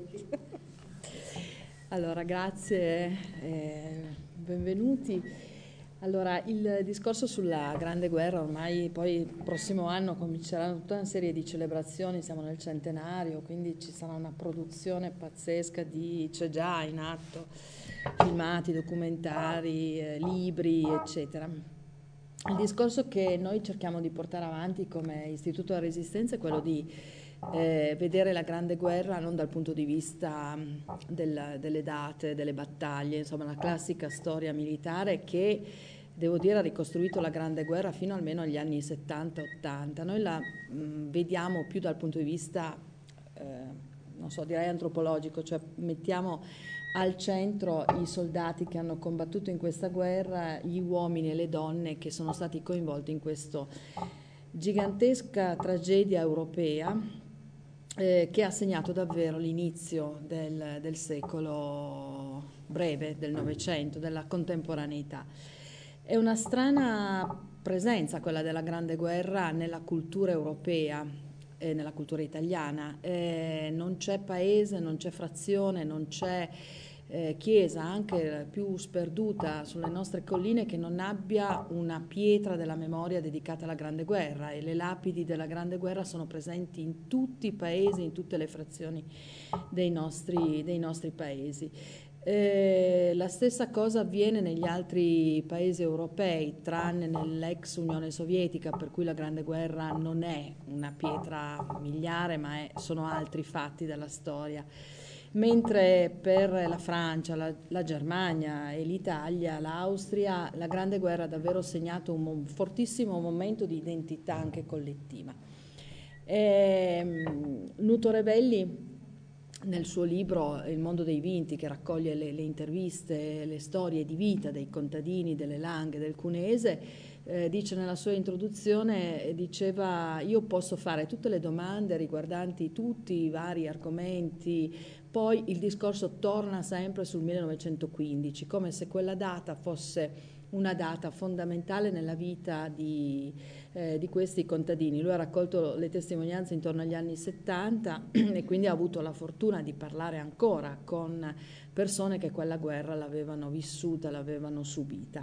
Allora, grazie, benvenuti. Allora, il discorso sulla Grande Guerra, ormai poi il prossimo anno cominceranno tutta una serie di celebrazioni, siamo nel centenario, quindi ci sarà una produzione pazzesca c'è già in atto, filmati, documentari, libri, eccetera. Il discorso che noi cerchiamo di portare avanti come Istituto della Resistenza è quello di vedere la Grande Guerra non dal punto di vista delle date, delle battaglie, insomma la classica storia militare che, devo dire, ha ricostruito la Grande Guerra fino almeno agli anni 70-80. Noi la vediamo più dal punto di vista, non so, direi antropologico, cioè mettiamo al centro i soldati che hanno combattuto in questa guerra, gli uomini e le donne che sono stati coinvolti in questa gigantesca tragedia europea che ha segnato davvero l'inizio del secolo breve, del Novecento, della contemporaneità. È una strana presenza quella della Grande Guerra nella cultura europea e nella cultura italiana. Non c'è paese, non c'è frazione, non c'è chiesa, anche più sperduta sulle nostre colline, che non abbia una pietra della memoria dedicata alla Grande Guerra, e le lapidi della Grande Guerra sono presenti in tutti i paesi, in tutte le frazioni dei nostri paesi. La stessa cosa avviene negli altri paesi europei, tranne nell'ex Unione Sovietica, per cui la Grande Guerra non è una pietra miliare, ma sono altri fatti della storia. Mentre per la Francia, la Germania e l'Italia, l'Austria, la Grande Guerra ha davvero segnato un fortissimo momento di identità anche collettiva. Nuto Rebelli, nel suo libro Il mondo dei vinti, che raccoglie le interviste, le storie di vita dei contadini delle Langhe del Cuneese, dice nella sua introduzione, diceva: io posso fare tutte le domande riguardanti tutti i vari argomenti, poi il discorso torna sempre sul 1915, come se quella data fosse una data fondamentale nella vita di questi contadini. Lui ha raccolto le testimonianze intorno agli anni 70 e quindi ha avuto la fortuna di parlare ancora con persone che quella guerra l'avevano vissuta, l'avevano subita.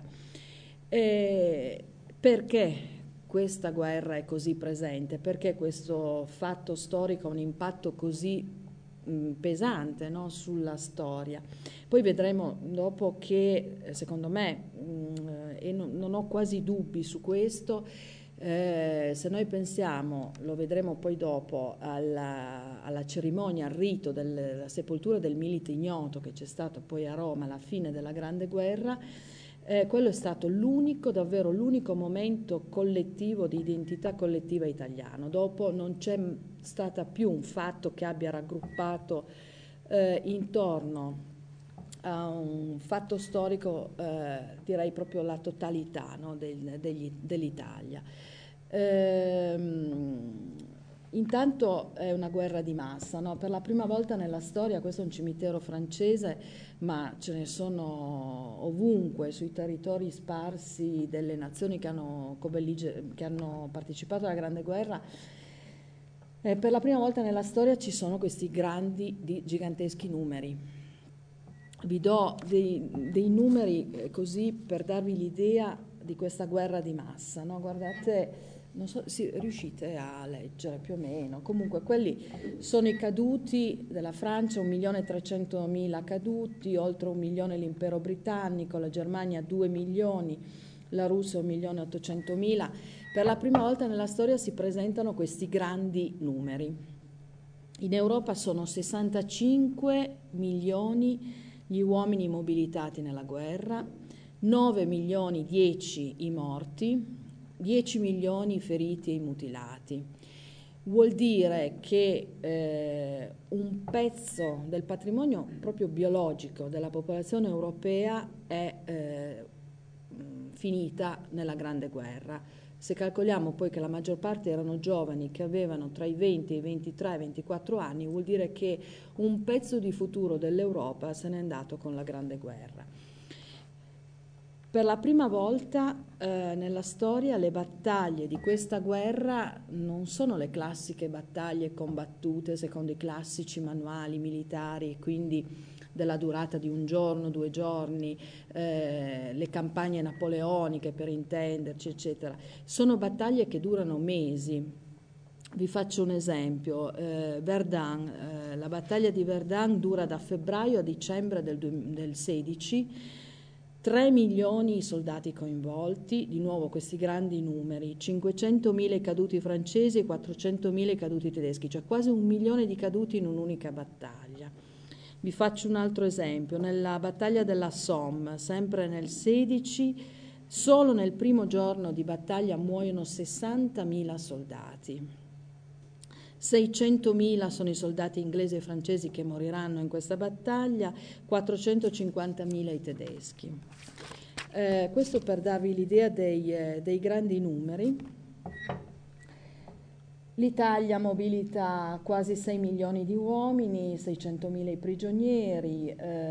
Perché questa guerra è così presente? Perché questo fatto storico ha un impatto così pesante, no, sulla storia? Poi vedremo dopo che, secondo me, e non ho quasi dubbi su questo, se noi pensiamo, lo vedremo poi dopo, alla cerimonia, al rito della sepoltura del milite ignoto che c'è stato poi a Roma alla fine della Grande Guerra, quello è stato davvero l'unico momento collettivo di identità collettiva italiano. Dopo non c'è stata più un fatto che abbia raggruppato intorno a un fatto storico, direi proprio la totalità, no, dell'Italia. Intanto è una guerra di massa, no? Per la prima volta nella storia, questo è un cimitero francese, ma ce ne sono ovunque sui territori sparsi delle nazioni che hanno partecipato alla Grande Guerra. Per la prima volta nella storia ci sono questi giganteschi numeri. Vi do dei numeri così per darvi l'idea di questa guerra di massa, no? Guardate, non so se riuscite a leggere più o meno. Comunque quelli sono i caduti della Francia, 1.300.000 caduti, oltre 1 milione l'impero britannico, la Germania 2 milioni, la Russia 1.800.000. Per la prima volta nella storia si presentano questi grandi numeri. In Europa sono 65 milioni gli uomini mobilitati nella guerra, 9 milioni 10 i morti, 10 milioni i feriti e i mutilati. Vuol dire che un pezzo del patrimonio proprio biologico della popolazione europea è finita nella Grande Guerra. Se calcoliamo poi che la maggior parte erano giovani che avevano tra i 20 e i 23 e 24 anni, vuol dire che un pezzo di futuro dell'Europa se n'è andato con la Grande Guerra. Per la prima volta nella storia le battaglie di questa guerra non sono le classiche battaglie combattute secondo i classici manuali militari, quindi della durata di un giorno, 2 giorni, le campagne napoleoniche per intenderci, eccetera. Sono battaglie che durano mesi. Vi faccio un esempio, Verdun, la battaglia di Verdun dura da febbraio a dicembre del 16, 3 milioni i soldati coinvolti, di nuovo questi grandi numeri, 500.000 i caduti francesi e 400.000 i caduti tedeschi, cioè quasi 1 milione di caduti in un'unica battaglia. Vi faccio un altro esempio, nella battaglia della Somme, sempre nel 16, solo nel primo giorno di battaglia muoiono 60.000 soldati. 600.000 sono i soldati inglesi e francesi che moriranno in questa battaglia, 450.000 i tedeschi. Questo per darvi l'idea dei grandi numeri. L'Italia mobilita quasi 6 milioni di uomini, 600.000 i prigionieri,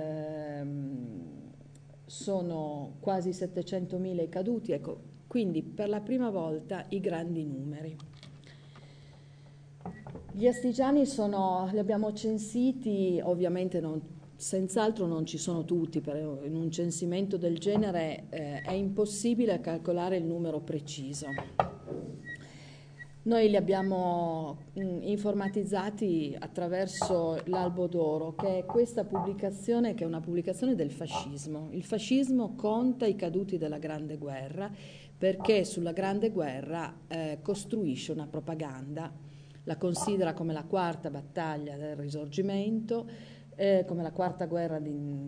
sono quasi 700.000 i caduti, ecco, quindi per la prima volta i grandi numeri. Gli astigiani li abbiamo censiti, ovviamente senz'altro non ci sono tutti, in un censimento del genere è impossibile calcolare il numero preciso. Noi li abbiamo informatizzati attraverso l'Albo d'Oro, che è questa pubblicazione, che è una pubblicazione del fascismo. Il fascismo conta i caduti della Grande Guerra perché sulla Grande Guerra costruisce una propaganda, la considera come la quarta battaglia del Risorgimento, come la quarta guerra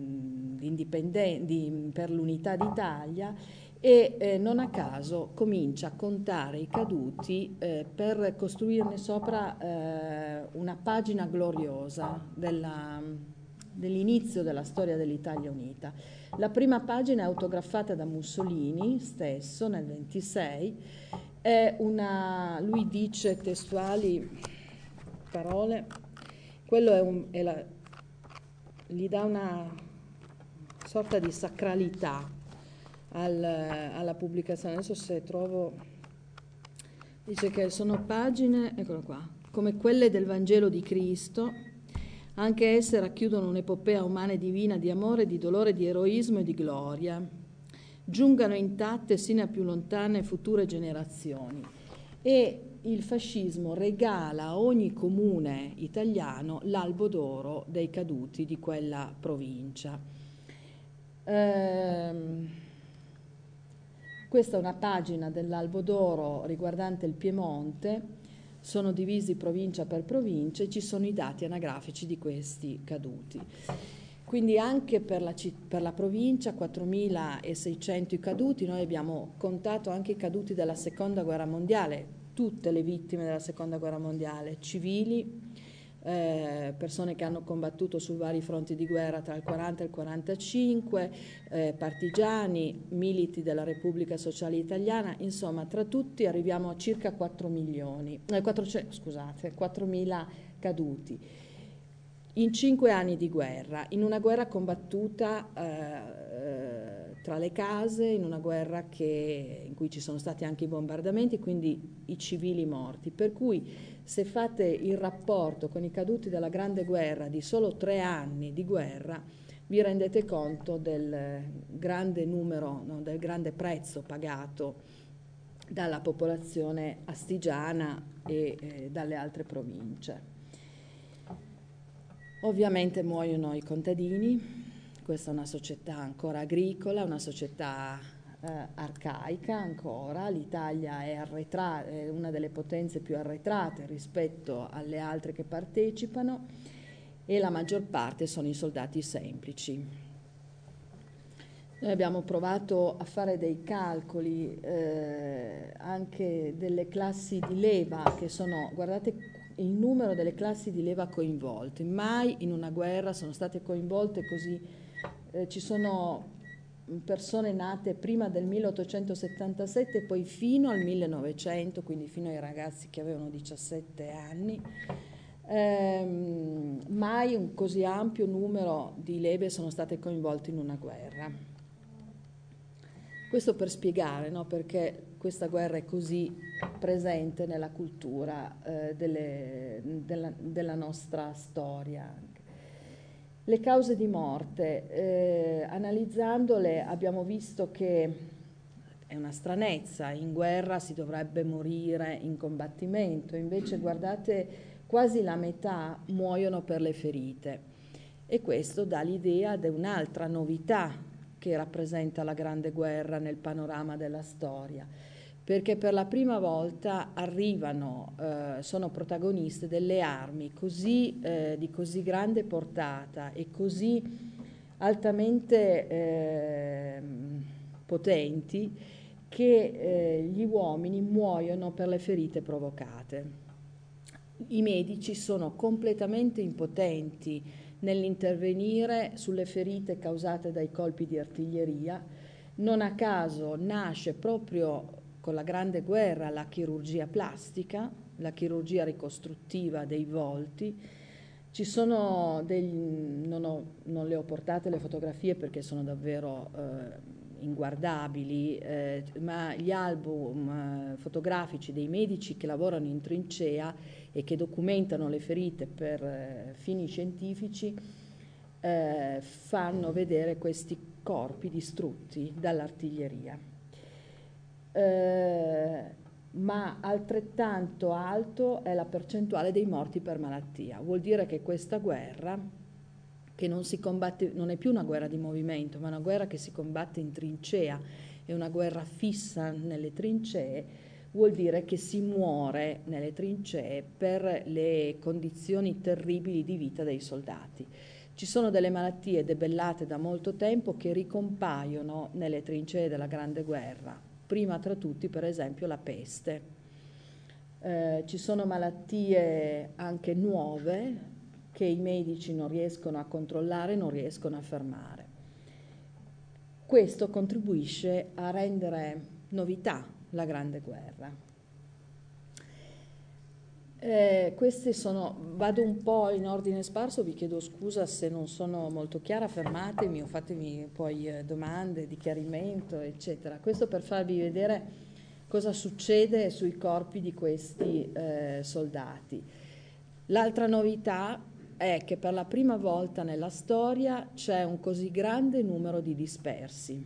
per l'unità d'Italia e non a caso comincia a contare i caduti per costruirne sopra una pagina gloriosa dell'inizio della storia dell'Italia unita. La prima pagina è autografata da Mussolini stesso nel 26, lui dice testuali parole, quello gli dà una sorta di sacralità alla pubblicazione. Adesso se trovo, dice che sono pagine, eccolo qua, come quelle del Vangelo di Cristo, anche esse racchiudono un'epopea umana e divina di amore, di dolore, di eroismo e di gloria, giungano intatte sino a più lontane future generazioni. E il fascismo regala a ogni comune italiano l'Albo d'Oro dei caduti di quella provincia. Questa è una pagina dell'Albo d'Oro riguardante il Piemonte, sono divisi provincia per provincia e ci sono i dati anagrafici di questi caduti. Quindi anche per la provincia 4.600 i caduti, noi abbiamo contato anche i caduti della Seconda Guerra Mondiale, tutte le vittime della Seconda Guerra Mondiale, civili, persone che hanno combattuto su vari fronti di guerra tra il 40 e il 45, partigiani, militi della Repubblica Sociale Italiana, insomma tra tutti arriviamo a circa 4.000 caduti. In 5 anni di guerra, in una guerra combattuta tra le case, in una guerra in cui ci sono stati anche i bombardamenti, quindi i civili morti, per cui se fate il rapporto con i caduti della Grande Guerra di solo 3 anni di guerra, vi rendete conto del grande numero, no, del grande prezzo pagato dalla popolazione astigiana e dalle altre province. Ovviamente muoiono i contadini, questa è una società ancora agricola, una società arcaica ancora, l'Italia è una delle potenze più arretrate rispetto alle altre che partecipano e la maggior parte sono i soldati semplici. Noi abbiamo provato a fare dei calcoli anche delle classi di leva che sono, guardate il numero delle classi di leva coinvolte, mai in una guerra sono state coinvolte così, ci sono persone nate prima del 1877 e poi fino al 1900, quindi fino ai ragazzi che avevano 17 anni, mai un così ampio numero di leve sono state coinvolte in una guerra. Questo per spiegare, no, perché questa guerra è così presente nella cultura della nostra storia. Le cause di morte, analizzandole abbiamo visto che è una stranezza, in guerra si dovrebbe morire in combattimento, invece guardate quasi la metà muoiono per le ferite e questo dà l'idea di un'altra novità che rappresenta la Grande Guerra nel panorama della storia, perché per la prima volta arrivano, sono protagoniste delle armi di così grande portata e così altamente potenti che gli uomini muoiono per le ferite provocate. I medici sono completamente impotenti nell'intervenire sulle ferite causate dai colpi di artiglieria. Non a caso nasce proprio con la Grande Guerra la chirurgia plastica, la chirurgia ricostruttiva dei volti. Ci sono non le ho portate le fotografie perché sono davvero inguardabili, ma gli album fotografici dei medici che lavorano in trincea e che documentano le ferite per fini scientifici fanno vedere questi corpi distrutti dall'artiglieria. Ma altrettanto alto è la percentuale dei morti per malattia. Vuol dire che questa guerra, che non si combatte, non è più una guerra di movimento, ma una guerra che si combatte in trincea, è una guerra fissa nelle trincee, vuol dire che si muore nelle trincee per le condizioni terribili di vita dei soldati. Ci sono delle malattie debellate da molto tempo che ricompaiono nelle trincee della Grande Guerra, prima tra tutti per esempio la peste. Ci sono malattie anche nuove che i medici non riescono a controllare, non riescono a fermare. Questo contribuisce a rendere novità la Grande Guerra. Vado un po' in ordine sparso, vi chiedo scusa se non sono molto chiara, fermatemi o fatemi poi domande di chiarimento, eccetera. Questo per farvi vedere cosa succede sui corpi di questi soldati. L'altra novità è che per la prima volta nella storia c'è un così grande numero di dispersi.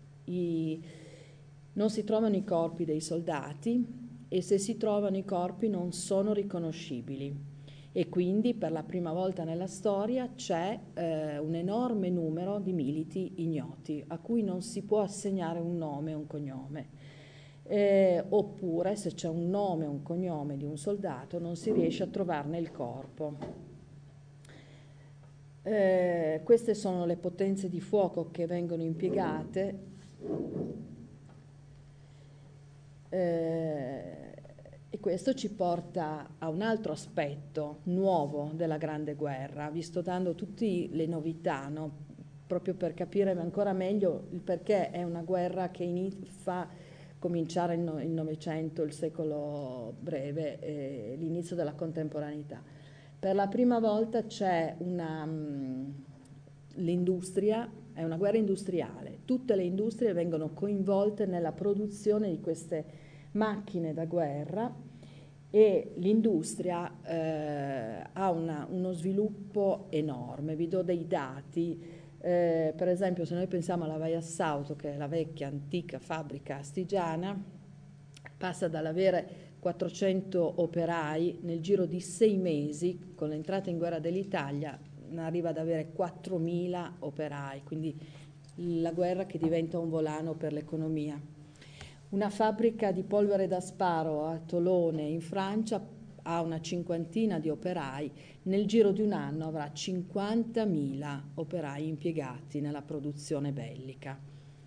Non si trovano i corpi dei soldati e se si trovano i corpi non sono riconoscibili e quindi per la prima volta nella storia c'è un enorme numero di militi ignoti a cui non si può assegnare un nome e un cognome. Oppure se c'è un nome e un cognome di un soldato non si riesce a trovarne il corpo. Queste sono le potenze di fuoco che vengono impiegate e questo ci porta a un altro aspetto nuovo della Grande Guerra, vi sto dando tutte le novità, no? Proprio per capire ancora meglio il perché è una guerra che fa cominciare il Novecento, il secolo breve, l'inizio della contemporaneità. Per la prima volta c'è l'industria, è una guerra industriale, tutte le industrie vengono coinvolte nella produzione di queste macchine da guerra e l'industria ha uno sviluppo enorme. Vi do dei dati, per esempio se noi pensiamo alla Vajasauto, che è la vecchia antica fabbrica astigiana, passa dall'avere 400 operai nel giro di 6 mesi, con l'entrata in guerra dell'Italia arriva ad avere 4.000 operai, quindi la guerra che diventa un volano per l'economia. Una fabbrica di polvere da sparo a Tolone in Francia ha una cinquantina di operai, nel giro di un anno avrà 50.000 operai impiegati nella produzione bellica.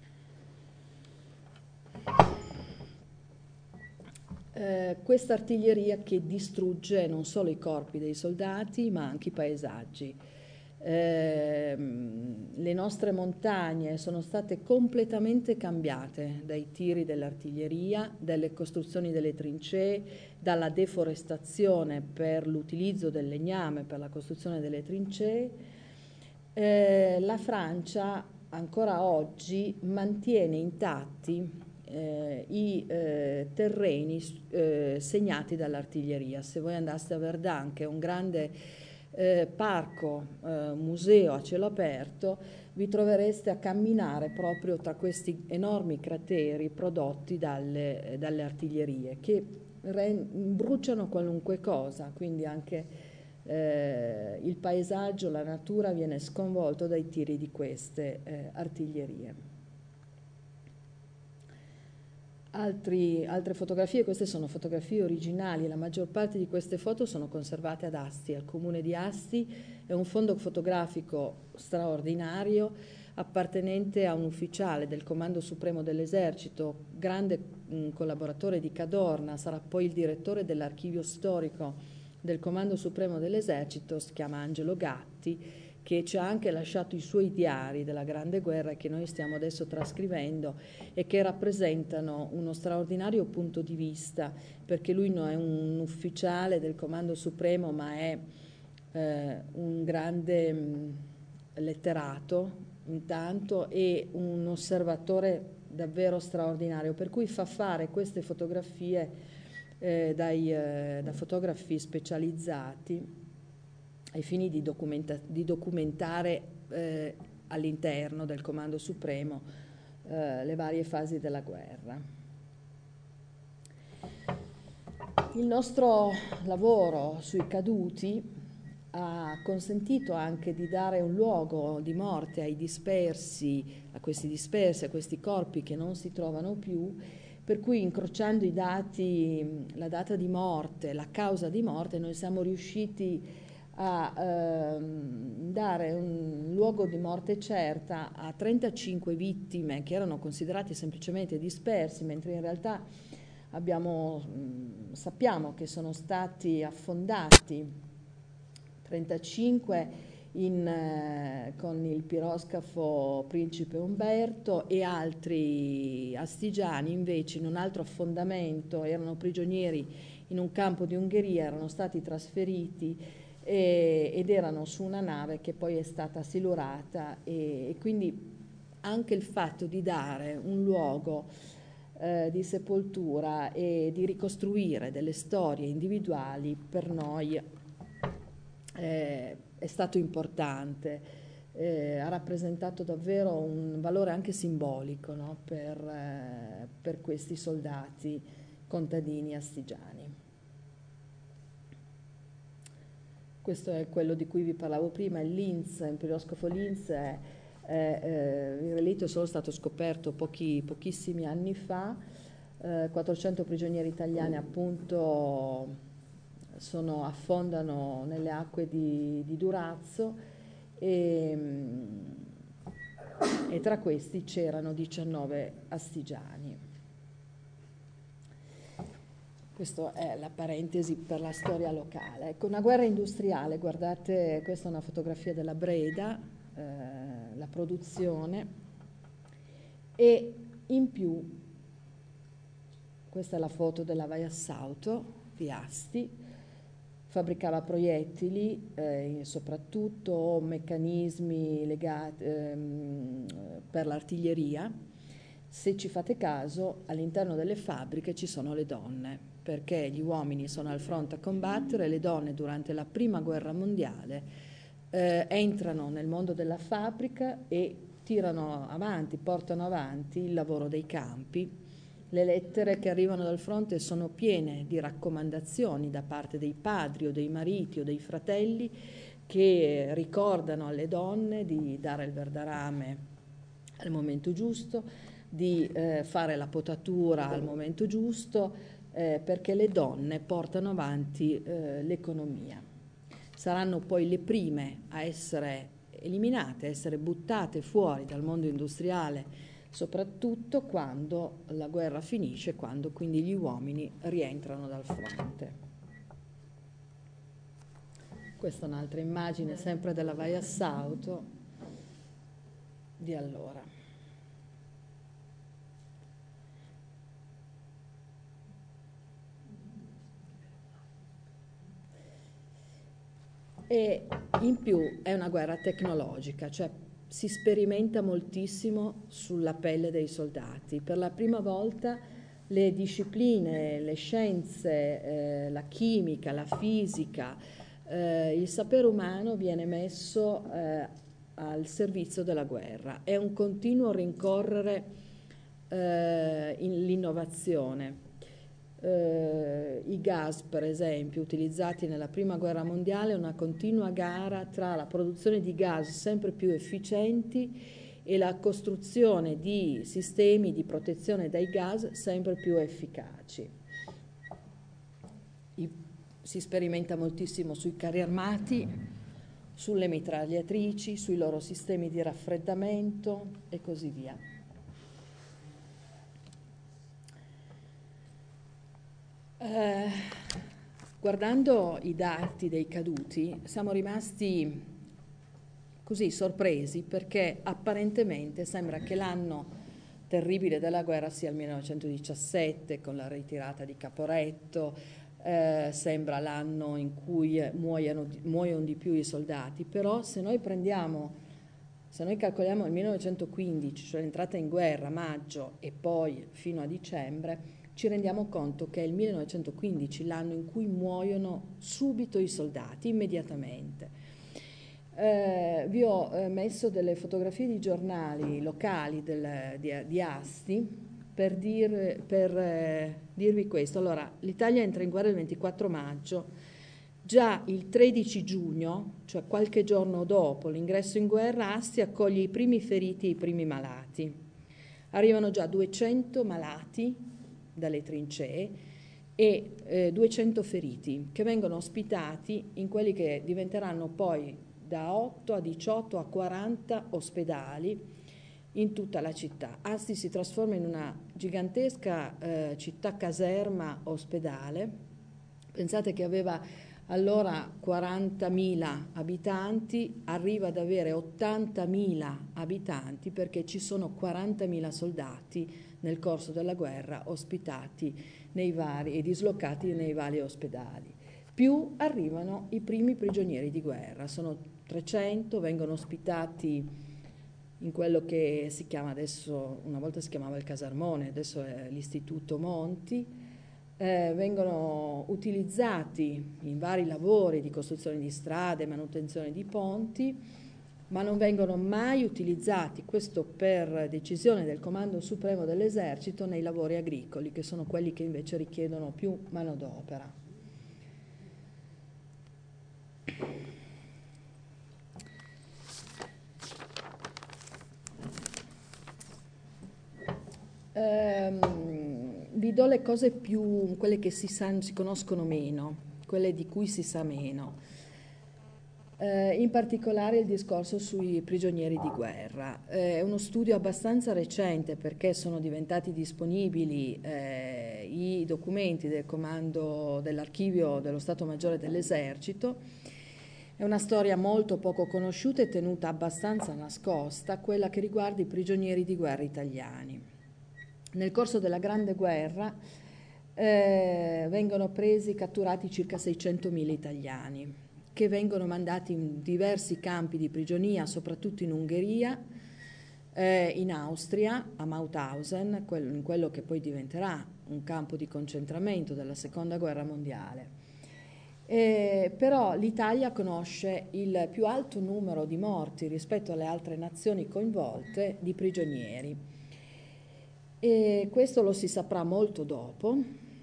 Questa artiglieria che distrugge non solo i corpi dei soldati ma anche i paesaggi. Le nostre montagne sono state completamente cambiate dai tiri dell'artiglieria, dalle costruzioni delle trincee, dalla deforestazione per l'utilizzo del legname per la costruzione delle trincee. La Francia ancora oggi mantiene intatti i terreni segnati dall'artiglieria. Se voi andaste a Verdun, che è un grande parco, museo a cielo aperto, vi trovereste a camminare proprio tra questi enormi crateri prodotti dalle artiglierie che bruciano qualunque cosa, quindi anche il paesaggio, la natura viene sconvolto dai tiri di queste artiglierie. Altre fotografie, queste sono fotografie originali, la maggior parte di queste foto sono conservate ad Asti, al comune di Asti. È un fondo fotografico straordinario appartenente a un ufficiale del Comando Supremo dell'Esercito, grande collaboratore di Cadorna, sarà poi il direttore dell'archivio storico del Comando Supremo dell'Esercito, si chiama Angelo Gatti, che ci ha anche lasciato i suoi diari della Grande Guerra che noi stiamo adesso trascrivendo e che rappresentano uno straordinario punto di vista, perché lui non è un ufficiale del Comando Supremo, ma è un grande letterato intanto e un osservatore davvero straordinario, per cui fa fare queste fotografie da fotografi specializzati ai fini di documentare all'interno del Comando Supremo le varie fasi della guerra. Il nostro lavoro sui caduti ha consentito anche di dare un luogo di morte ai dispersi, a questi corpi che non si trovano più, per cui incrociando i dati, la data di morte, la causa di morte, noi siamo riusciti a dare un luogo di morte certa a 35 vittime che erano considerate semplicemente dispersi, mentre in realtà sappiamo che sono stati affondati 35 con il piroscafo Principe Umberto e altri astigiani invece in un altro affondamento erano prigionieri in un campo di Ungheria, erano stati trasferiti ed erano su una nave che poi è stata silurata e quindi anche il fatto di dare un luogo di sepoltura e di ricostruire delle storie individuali per noi è stato importante, ha rappresentato davvero un valore anche simbolico, no? Per questi soldati contadini astigiani. Questo è quello di cui vi parlavo prima, il Linz, il piroscafo Linz, il relitto è solo stato scoperto pochissimi anni fa, 400 prigionieri italiani appunto affondano nelle acque di Durazzo e tra questi c'erano 19 astigiani. Questa è la parentesi per la storia locale. Ecco, una guerra industriale, guardate, questa è una fotografia della Breda, la produzione, e in più, questa è la foto della Vaiassauto di Asti, fabbricava proiettili, soprattutto meccanismi legati per l'artiglieria. Se ci fate caso, all'interno delle fabbriche ci sono le donne, perché gli uomini sono al fronte a combattere, le donne durante la prima guerra mondiale entrano nel mondo della fabbrica e portano avanti il lavoro dei campi. Le lettere che arrivano dal fronte sono piene di raccomandazioni da parte dei padri o dei mariti o dei fratelli che ricordano alle donne di dare il verdarame al momento giusto, di fare la potatura al momento giusto, perché le donne portano avanti l'economia. Saranno poi le prime a essere eliminate, a essere buttate fuori dal mondo industriale, soprattutto quando la guerra finisce, quando quindi gli uomini rientrano dal fronte. Questa è un'altra immagine sempre della Vaiassauto di allora. E in più è una guerra tecnologica, cioè si sperimenta moltissimo sulla pelle dei soldati. Per la prima volta le discipline, le scienze, la chimica, la fisica, il sapere umano viene messo al servizio della guerra. È un continuo rincorrere l'innovazione. I gas, per esempio, utilizzati nella prima guerra mondiale, una continua gara tra la produzione di gas sempre più efficienti e la costruzione di sistemi di protezione dai gas sempre più efficaci. Si sperimenta moltissimo sui carri armati, sulle mitragliatrici, sui loro sistemi di raffreddamento e così via. Guardando i dati dei caduti siamo rimasti così sorpresi, perché apparentemente sembra che l'anno terribile della guerra sia il 1917 con la ritirata di Caporetto, sembra l'anno in cui muoiono di più i soldati, però se noi calcoliamo il 1915, cioè l'entrata in guerra, maggio e poi fino a dicembre, ci rendiamo conto che è il 1915 l'anno in cui muoiono subito i soldati, immediatamente. Vi ho messo delle fotografie di giornali locali di Asti per dirvi questo. Allora, l'Italia entra in guerra il 24 maggio, già il 13 giugno, cioè qualche giorno dopo l'ingresso in guerra, Asti accoglie i primi feriti e i primi malati. Arrivano già 200 malati dalle trincee e 200 feriti che vengono ospitati in quelli che diventeranno poi da 8 a 18 a 40 ospedali in tutta la città. Asti si trasforma in una gigantesca città caserma ospedale. Pensate che aveva allora 40.000 abitanti, arriva ad avere 80.000 abitanti perché ci sono 40.000 soldati nel corso della guerra ospitati e dislocati nei vari ospedali. Più arrivano i primi prigionieri di guerra, sono 300, vengono ospitati in quello che si chiama adesso, una volta si chiamava il Casermone, adesso è l'Istituto Monti, vengono utilizzati in vari lavori di costruzione di strade, manutenzione di ponti, ma non vengono mai utilizzati, questo per decisione del Comando Supremo dell'Esercito, nei lavori agricoli, che sono quelli che invece richiedono più manodopera. Vi do le cose più, quelle che si conoscono meno, quelle di cui si sa meno. In particolare il discorso sui prigionieri di guerra. È uno studio abbastanza recente perché sono diventati disponibili i documenti del comando dell'archivio dello Stato Maggiore dell'Esercito. È una storia molto poco conosciuta e tenuta abbastanza nascosta, quella che riguarda i prigionieri di guerra italiani. Nel corso della Grande Guerra vengono catturati circa 600.000 italiani, che vengono mandati in diversi campi di prigionia, soprattutto in Ungheria, in Austria, a Mauthausen, in quello che poi diventerà un campo di concentramento della Seconda Guerra Mondiale. Però l'Italia conosce il più alto numero di morti rispetto alle altre nazioni coinvolte di prigionieri. E questo lo si saprà molto dopo,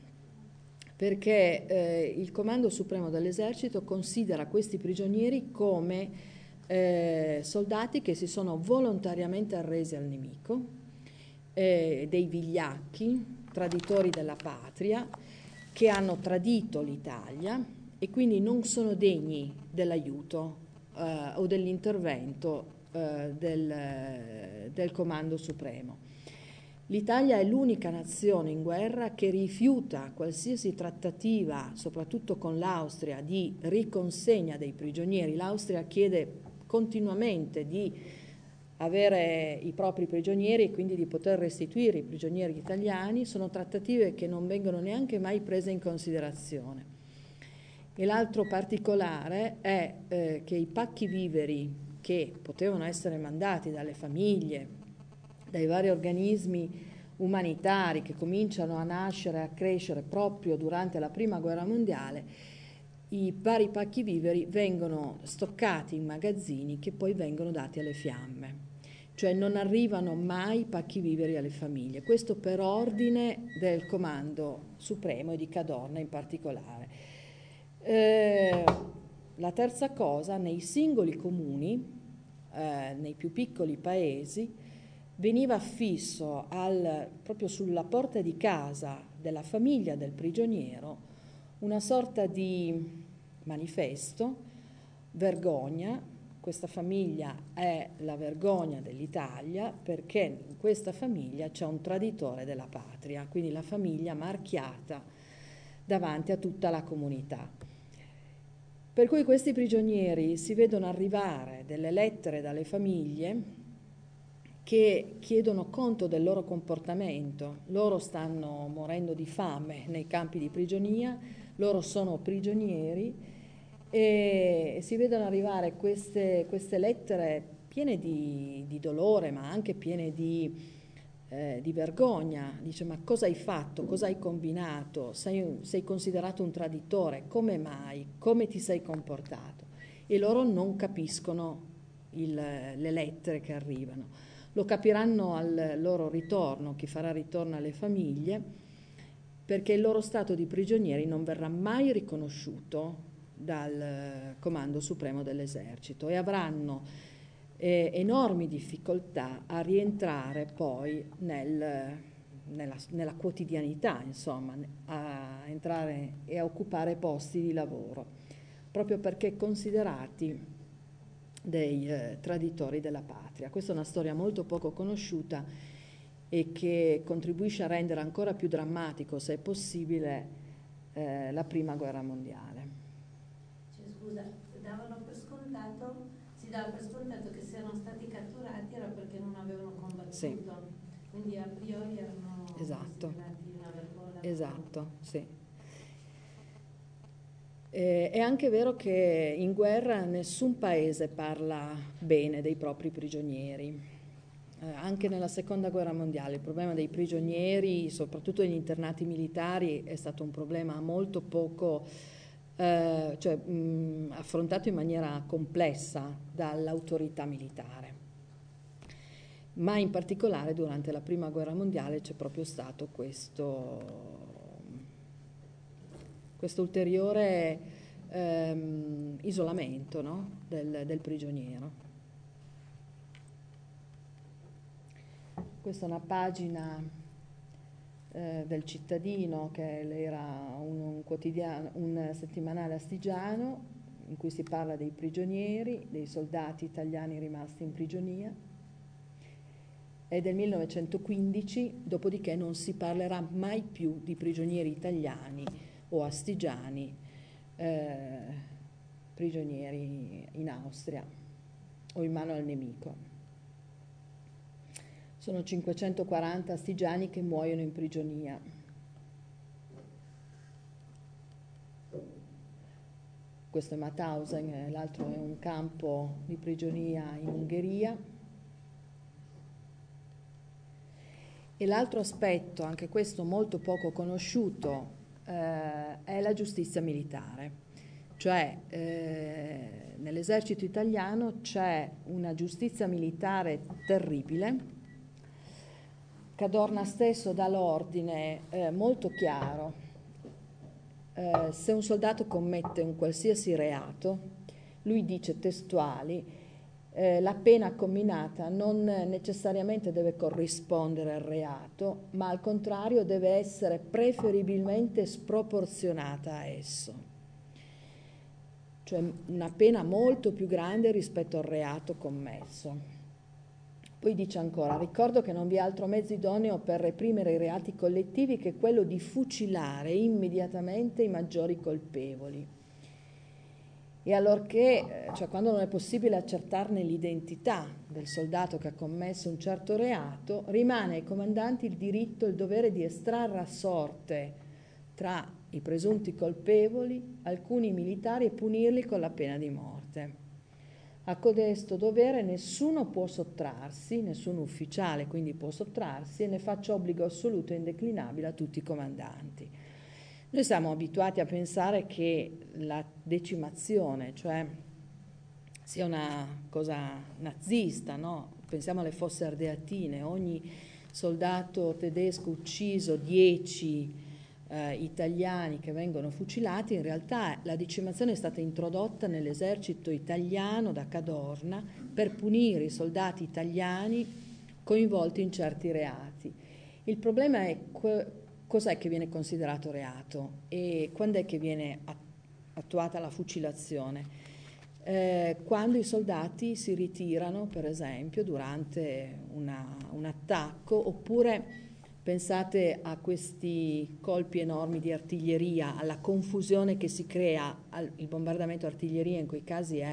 perché il Comando Supremo dell'Esercito considera questi prigionieri come soldati che si sono volontariamente arresi al nemico, dei vigliacchi, traditori della patria, che hanno tradito l'Italia e quindi non sono degni dell'aiuto o dell'intervento del Comando Supremo. L'Italia è l'unica nazione in guerra che rifiuta qualsiasi trattativa, soprattutto con l'Austria, di riconsegna dei prigionieri. L'Austria chiede continuamente di avere i propri prigionieri e quindi di poter restituire i prigionieri italiani. Sono trattative che non vengono neanche mai prese in considerazione. E l'altro particolare è che i pacchi viveri che potevano essere mandati dalle famiglie, dai vari organismi umanitari che cominciano a nascere e a crescere proprio durante la Prima Guerra Mondiale, i vari pacchi viveri vengono stoccati in magazzini che poi vengono dati alle fiamme. Cioè non arrivano mai pacchi viveri alle famiglie, questo per ordine del Comando Supremo e di Cadorna in particolare. La terza cosa, nei singoli comuni, nei più piccoli paesi, veniva affisso proprio sulla porta di casa della famiglia del prigioniero una sorta di manifesto, vergogna. Questa famiglia è la vergogna dell'Italia perché in questa famiglia c'è un traditore della patria, quindi la famiglia marchiata davanti a tutta la comunità. Per cui questi prigionieri si vedono arrivare delle lettere dalle famiglie che chiedono conto del loro comportamento. Loro stanno morendo di fame nei campi di prigionia, loro sono prigionieri e si vedono arrivare queste lettere piene di dolore, ma anche piene di vergogna. Dice: ma cosa hai fatto? Cosa hai combinato? Sei considerato un traditore? Come mai? Come ti sei comportato? E loro non capiscono le lettere che arrivano. Lo capiranno al loro ritorno, chi farà ritorno alle famiglie, perché il loro stato di prigionieri non verrà mai riconosciuto dal Comando Supremo dell'Esercito e avranno enormi difficoltà a rientrare poi nella quotidianità, insomma, a entrare e a occupare posti di lavoro, proprio perché considerati dei traditori della patria. Questa è una storia molto poco conosciuta e che contribuisce a rendere ancora più drammatico, se è possibile, la Prima Guerra Mondiale. Scusa, si dava per scontato che se erano stati catturati era perché non avevano combattuto, sì. Quindi a priori erano considerati una vergogna. Esatto, sì. È anche vero che in guerra nessun paese parla bene dei propri prigionieri. Anche nella Seconda Guerra Mondiale il problema dei prigionieri, soprattutto degli internati militari, è stato un problema molto poco affrontato in maniera complessa dall'autorità militare. Ma in particolare durante la Prima Guerra Mondiale c'è proprio stato questo ulteriore isolamento, no? del prigioniero. Questa è una pagina del Cittadino, che era un quotidiano, un settimanale astigiano, in cui si parla dei prigionieri, dei soldati italiani rimasti in prigionia. È del 1915, dopodiché non si parlerà mai più di prigionieri italiani o astigiani prigionieri in Austria o in mano al nemico. Sono 540 astigiani che muoiono in prigionia. Questo è Mauthausen, l'altro è un campo di prigionia in Ungheria. E l'altro aspetto, anche questo molto poco conosciuto, è la giustizia militare. Cioè nell'esercito italiano c'è una giustizia militare terribile. Cadorna stesso dà l'ordine molto chiaro: se un soldato commette un qualsiasi reato, lui dice testuali, la pena comminata non necessariamente deve corrispondere al reato, ma al contrario deve essere preferibilmente sproporzionata a esso. Cioè una pena molto più grande rispetto al reato commesso. Poi dice ancora: ricordo che non vi è altro mezzo idoneo per reprimere i reati collettivi che quello di fucilare immediatamente i maggiori colpevoli. E allorché, cioè quando non è possibile accertarne l'identità del soldato che ha commesso un certo reato, rimane ai comandanti il diritto e il dovere di estrarre a sorte tra i presunti colpevoli alcuni militari e punirli con la pena di morte. A codesto dovere nessuno può sottrarsi, nessun ufficiale quindi può sottrarsi, e ne faccio obbligo assoluto e indeclinabile a tutti i comandanti. Noi siamo abituati a pensare che la decimazione, cioè sia una cosa nazista, no? Pensiamo alle fosse ardeatine, ogni soldato tedesco ucciso, 10 italiani che vengono fucilati. In realtà la decimazione è stata introdotta nell'esercito italiano da Cadorna per punire i soldati italiani coinvolti in certi reati. Il problema è cos'è che viene considerato reato e quando è che viene attuata la fucilazione. Quando i soldati si ritirano, per esempio, durante un attacco, oppure pensate a questi colpi enormi di artiglieria, alla confusione che si crea, il bombardamento artiglieria in quei casi è,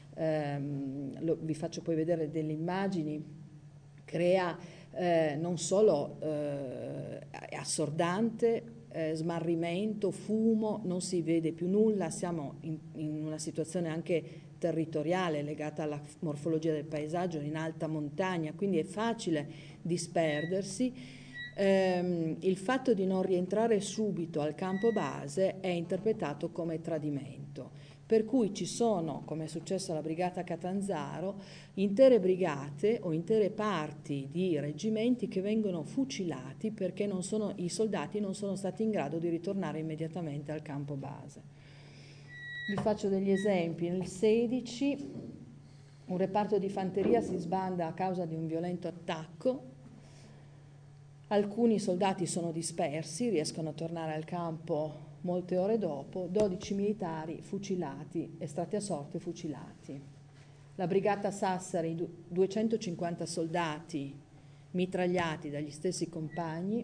vi faccio poi vedere delle immagini, crea non solo assordante, smarrimento, fumo, non si vede più nulla, siamo in una situazione anche territoriale legata alla morfologia del paesaggio in alta montagna, quindi è facile disperdersi. Il fatto di non rientrare subito al campo base è interpretato come tradimento, per cui ci sono, come è successo alla brigata Catanzaro, intere brigate o intere parti di reggimenti che vengono fucilati perché i soldati non sono stati in grado di ritornare immediatamente al campo base. Vi faccio degli esempi. Nel 16 un reparto di fanteria si sbanda a causa di un violento attacco. Alcuni soldati sono dispersi, riescono a tornare al campo molte ore dopo, 12 militari fucilati, estratti a sorte fucilati. La brigata Sassari, 250 soldati mitragliati dagli stessi compagni,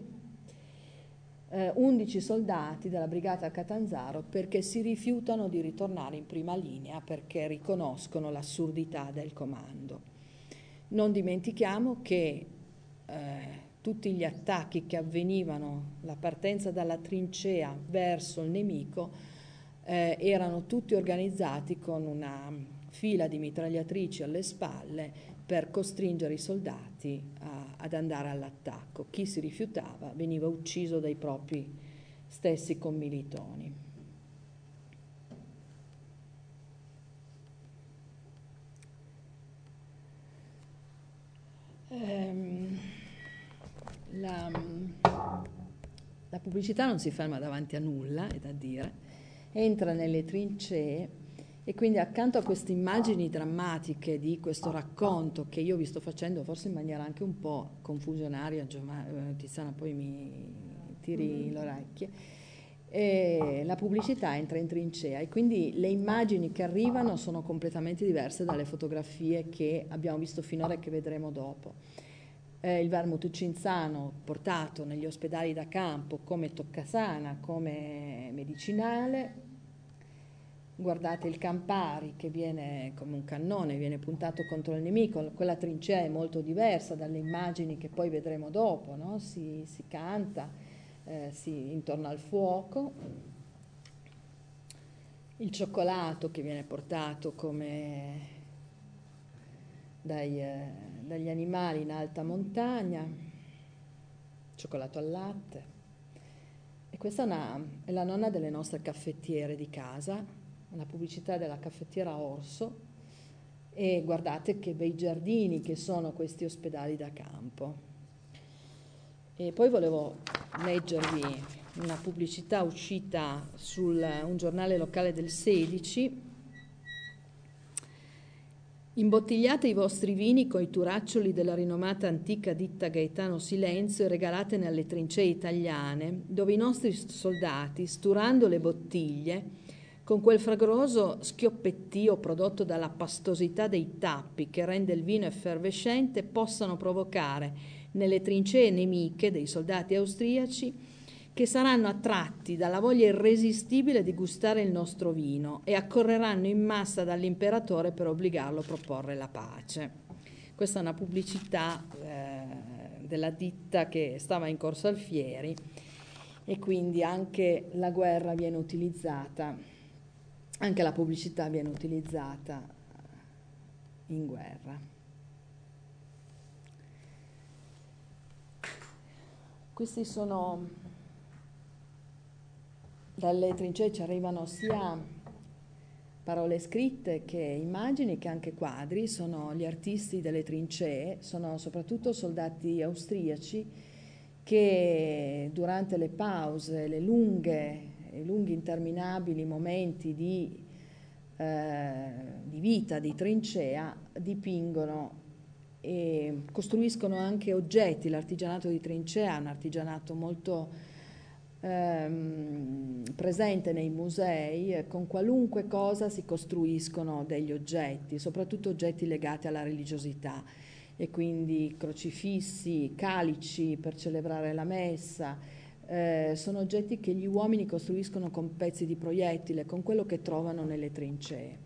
11 soldati della brigata Catanzaro perché si rifiutano di ritornare in prima linea perché riconoscono l'assurdità del comando. Non dimentichiamo che tutti gli attacchi che avvenivano, la partenza dalla trincea verso il nemico, erano tutti organizzati con una fila di mitragliatrici alle spalle per costringere i soldati ad andare all'attacco. Chi si rifiutava veniva ucciso dai propri stessi commilitoni. La pubblicità non si ferma davanti a nulla, è da dire, entra nelle trincee e quindi accanto a queste immagini drammatiche di questo racconto che io vi sto facendo forse in maniera anche un po' confusionaria, Tiziana poi mi tiri le orecchie, la pubblicità entra in trincea e quindi le immagini che arrivano sono completamente diverse dalle fotografie che abbiamo visto finora e che vedremo dopo. Il vermouth cinzano portato negli ospedali da campo come toccasana, come medicinale. Guardate il Campari che viene come un cannone, viene puntato contro il nemico. Quella trincea è molto diversa dalle immagini che poi vedremo dopo, no? Si canta intorno al fuoco. Il cioccolato che viene portato come dagli animali in alta montagna, cioccolato al latte. E questa è la nonna delle nostre caffettiere di casa, una pubblicità della caffettiera Orso, e guardate che bei giardini che sono questi ospedali da campo. E poi volevo leggervi una pubblicità uscita su un giornale locale del 16. Imbottigliate i vostri vini coi turaccioli della rinomata antica ditta Gaetano Silenzio e regalatene alle trincee italiane, dove i nostri soldati, sturando le bottiglie, con quel fragoroso schioppettio prodotto dalla pastosità dei tappi che rende il vino effervescente, possano provocare nelle trincee nemiche dei soldati austriaci che saranno attratti dalla voglia irresistibile di gustare il nostro vino e accorreranno in massa dall'imperatore per obbligarlo a proporre la pace. Questa è una pubblicità della ditta che stava in Corso Alfieri e quindi anche la guerra viene utilizzata, anche la pubblicità viene utilizzata in guerra. Questi sono, dalle trincee ci arrivano sia parole scritte che immagini che anche quadri. Sono gli artisti delle trincee, sono soprattutto soldati austriaci che durante le pause, i lunghi interminabili momenti di vita di trincea dipingono e costruiscono anche oggetti. L'artigianato di trincea è un artigianato molto presente nei musei, e con qualunque cosa si costruiscono degli oggetti, soprattutto oggetti legati alla religiosità, e quindi crocifissi, calici per celebrare la messa. Sono oggetti che gli uomini costruiscono con pezzi di proiettile, con quello che trovano nelle trincee.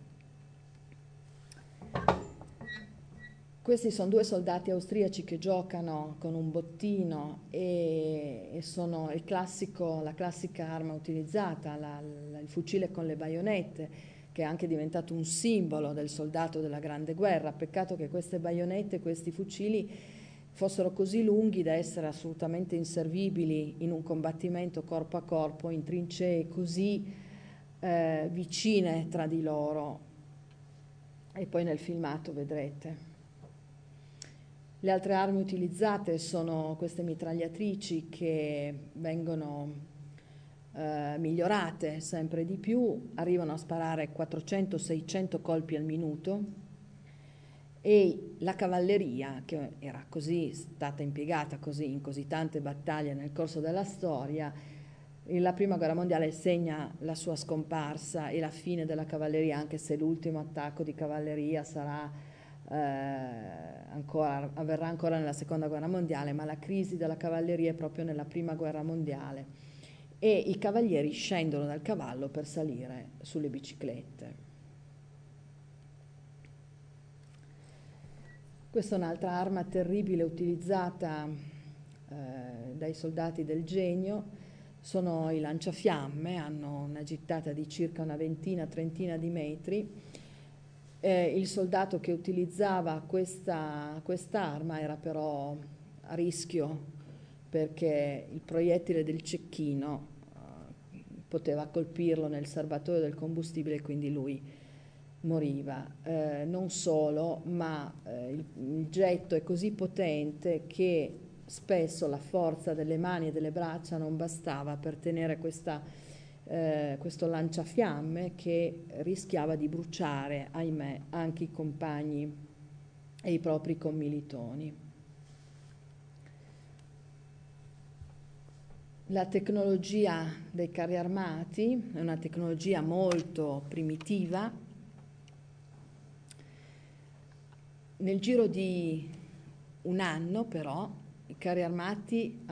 Questi sono due soldati austriaci che giocano con un bottino e sono la classica arma utilizzata, il fucile con le baionette, che è anche diventato un simbolo del soldato della Grande Guerra. Peccato che queste baionette, questi fucili fossero così lunghi da essere assolutamente inservibili in un combattimento corpo a corpo, in trincee così vicine tra di loro, e poi nel filmato vedrete. Le altre armi utilizzate sono queste mitragliatrici che vengono migliorate sempre di più, arrivano a sparare 400-600 colpi al minuto, e la cavalleria, che era così stata impiegata così in così tante battaglie nel corso della storia, la prima guerra mondiale segna la sua scomparsa e la fine della cavalleria, anche se l'ultimo attacco di cavalleria avverrà ancora nella seconda guerra mondiale, ma la crisi della cavalleria è proprio nella prima guerra mondiale, e i cavalieri scendono dal cavallo per salire sulle biciclette. Questa è un'altra arma terribile utilizzata dai soldati del Genio, sono i lanciafiamme, hanno una gittata di circa una trentina di metri. Il soldato che utilizzava questa arma era però a rischio, perché il proiettile del cecchino poteva colpirlo nel serbatoio del combustibile e quindi lui moriva. Non solo, ma il getto è così potente che spesso la forza delle mani e delle braccia non bastava per tenere questo lanciafiamme, che rischiava di bruciare, ahimè, anche i compagni e i propri commilitoni. La tecnologia dei carri armati è una tecnologia molto primitiva. Nel giro di un anno, però, i carri armati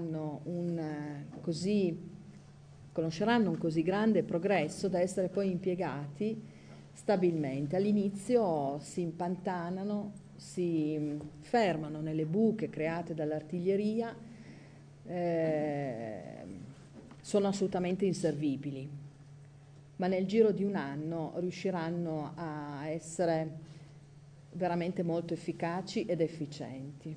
conosceranno un così grande progresso da essere poi impiegati stabilmente. All'inizio si impantanano, si fermano nelle buche create dall'artiglieria, sono assolutamente inservibili, ma nel giro di un anno riusciranno a essere veramente molto efficaci ed efficienti.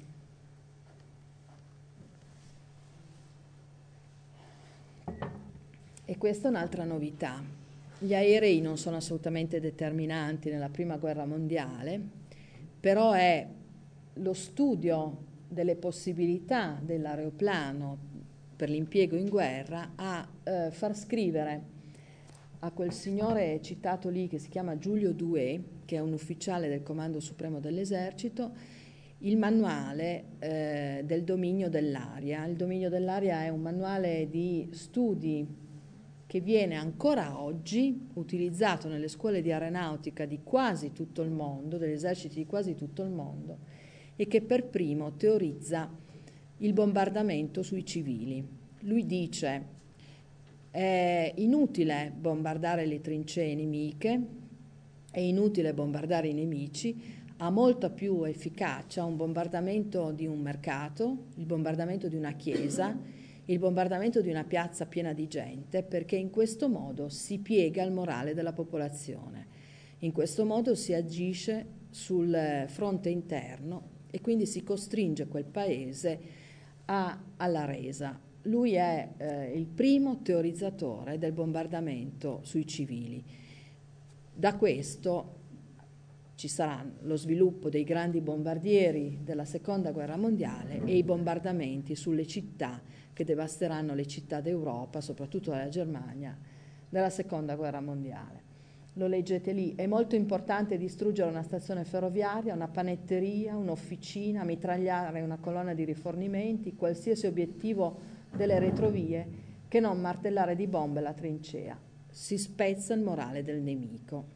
E questa è un'altra novità. Gli aerei non sono assolutamente determinanti nella Prima Guerra Mondiale, però è lo studio delle possibilità dell'aeroplano per l'impiego in guerra a far scrivere a quel signore citato lì, che si chiama Giulio Douhet, che è un ufficiale del Comando Supremo dell'Esercito, il manuale del dominio dell'aria. Il dominio dell'aria è un manuale di studi che viene ancora oggi utilizzato nelle scuole di aeronautica di quasi tutto il mondo, degli eserciti di quasi tutto il mondo, e che per primo teorizza il bombardamento sui civili. Lui dice: è inutile bombardare le trincee nemiche, è inutile bombardare i nemici, ha molta più efficacia un bombardamento di un mercato, il bombardamento di una chiesa, il bombardamento di una piazza piena di gente, perché in questo modo si piega il morale della popolazione. In questo modo si agisce sul fronte interno e quindi si costringe quel paese alla resa. Lui è il primo teorizzatore del bombardamento sui civili. Da questo ci sarà lo sviluppo dei grandi bombardieri della Seconda Guerra Mondiale e i bombardamenti sulle città che devasteranno le città d'Europa, soprattutto della Germania, della Seconda Guerra Mondiale. Lo leggete lì. È molto importante distruggere una stazione ferroviaria, una panetteria, un'officina, mitragliare una colonna di rifornimenti, qualsiasi obiettivo delle retrovie, che non martellare di bombe la trincea. Si spezza il morale del nemico.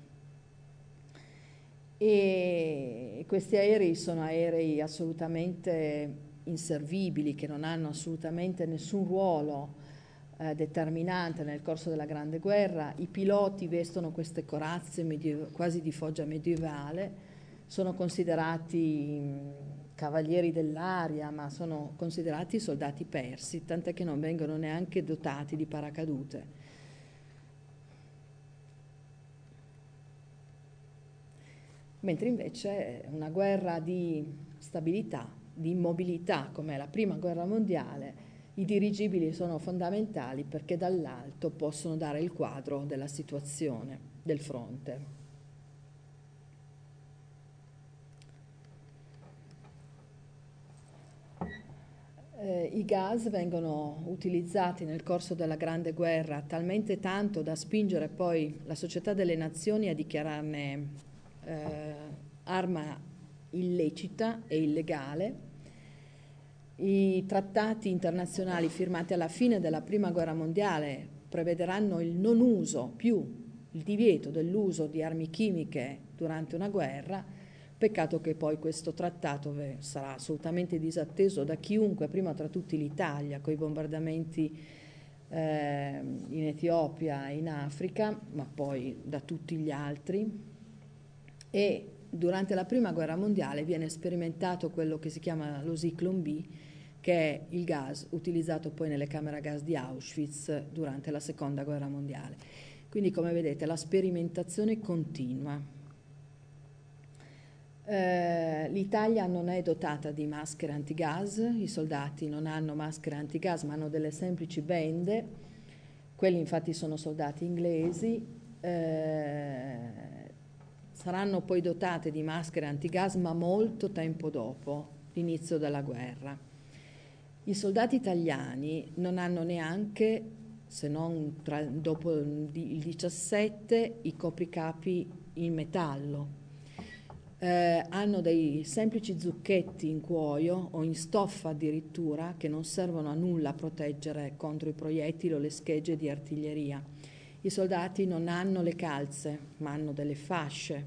E questi aerei sono aerei assolutamente inservibili, che non hanno assolutamente nessun ruolo determinante nel corso della Grande Guerra. I piloti vestono queste corazze quasi di foggia medievale, sono considerati cavalieri dell'aria, ma sono considerati soldati persi, tant'è che non vengono neanche dotati di paracadute. Mentre invece una guerra di stabilità, di immobilità, come la Prima Guerra Mondiale, i dirigibili sono fondamentali perché dall'alto possono dare il quadro della situazione del fronte. I gas vengono utilizzati nel corso della Grande Guerra talmente tanto da spingere poi la Società delle Nazioni a dichiararne arma illecita e illegale. I trattati internazionali firmati alla fine della Prima Guerra Mondiale prevederanno il non uso più, il divieto dell'uso di armi chimiche durante una guerra. Peccato che poi questo trattato sarà assolutamente disatteso da chiunque, prima tra tutti l'Italia, con i bombardamenti in Etiopia e in Africa, ma poi da tutti gli altri. E durante la Prima Guerra Mondiale viene sperimentato quello che si chiama lo Zyklon B, che è il gas utilizzato poi nelle camere a gas di Auschwitz durante la Seconda Guerra Mondiale. Quindi, come vedete, la sperimentazione continua. L'Italia non è dotata di maschere antigas, i soldati non hanno maschere antigas ma hanno delle semplici bende, quelli infatti sono soldati inglesi, saranno poi dotate di maschere antigas ma molto tempo dopo l'inizio della guerra. I soldati italiani non hanno neanche, se non dopo il 17, i copricapi in metallo. Hanno dei semplici zucchetti in cuoio o in stoffa addirittura che non servono a nulla a proteggere contro i proiettili o le schegge di artiglieria. I soldati non hanno le calze ma hanno delle fasce.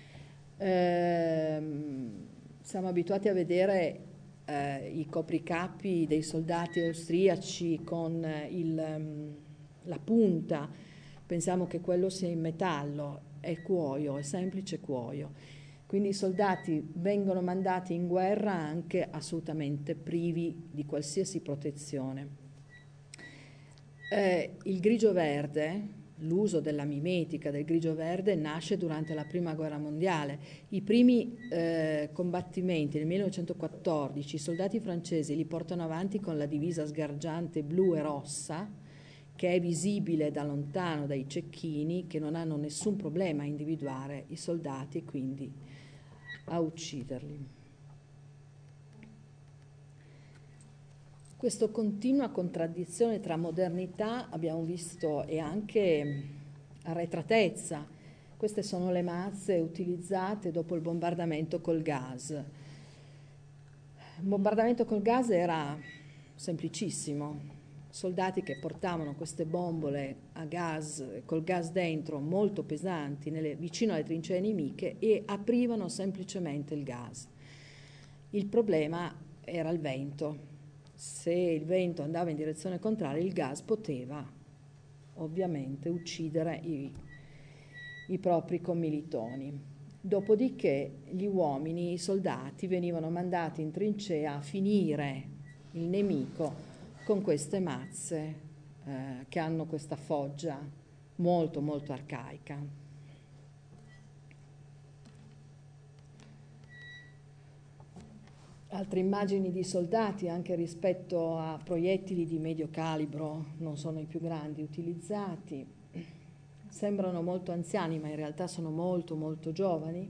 Siamo abituati a vedere i copricapi dei soldati austriaci con la punta, pensiamo che quello sia in metallo, è cuoio, è semplice cuoio. Quindi i soldati vengono mandati in guerra anche assolutamente privi di qualsiasi protezione. Il grigio-verde, l'uso della mimetica del grigio-verde nasce durante la Prima Guerra Mondiale. I primi combattimenti nel 1914 i soldati francesi li portano avanti con la divisa sgargiante blu e rossa, che è visibile da lontano dai cecchini, che non hanno nessun problema a individuare i soldati e quindi a ucciderli. Questa continua contraddizione tra modernità, abbiamo visto, e anche arretratezza. Queste sono le mazze utilizzate dopo il bombardamento col gas. Il bombardamento col gas era semplicissimo. Soldati che portavano queste bombole a gas, col gas dentro, molto pesanti, vicino alle trincee nemiche, e aprivano semplicemente il gas. Il problema era il vento. Se il vento andava in direzione contraria, il gas poteva ovviamente uccidere i propri commilitoni. Dopodiché gli uomini, i soldati, venivano mandati in trincea a finire il nemico con queste mazze che hanno questa foggia molto molto arcaica. Altre immagini di soldati anche rispetto a proiettili di medio calibro, non sono i più grandi utilizzati, sembrano molto anziani ma in realtà sono molto molto giovani.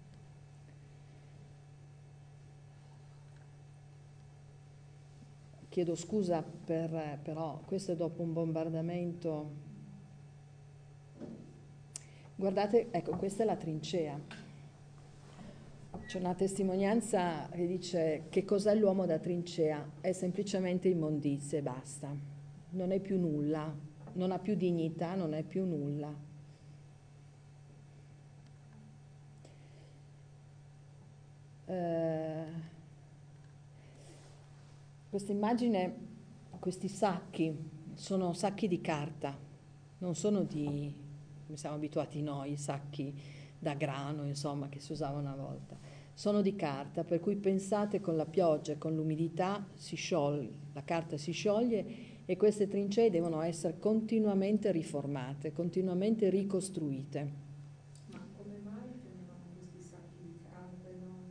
Chiedo scusa però questo è dopo un bombardamento. Guardate, ecco, questa è la trincea. C'è una testimonianza che dice che cos'è l'uomo da trincea? È semplicemente immondizia e basta. Non è più nulla, non ha più dignità, non è più nulla. Questa immagine, questi sacchi, sono sacchi di carta, non sono di, come siamo abituati noi, sacchi da grano, insomma, che si usavano una volta. Sono di carta, per cui pensate con la pioggia e con l'umidità si scioglie, la carta si scioglie e queste trincee devono essere continuamente riformate, continuamente ricostruite. Ma come mai tenevano questi sacchi di carta e non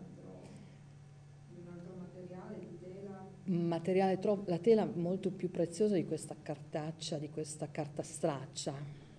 di un altro materiale, di tela? La tela molto più preziosa di questa cartaccia, di questa carta straccia.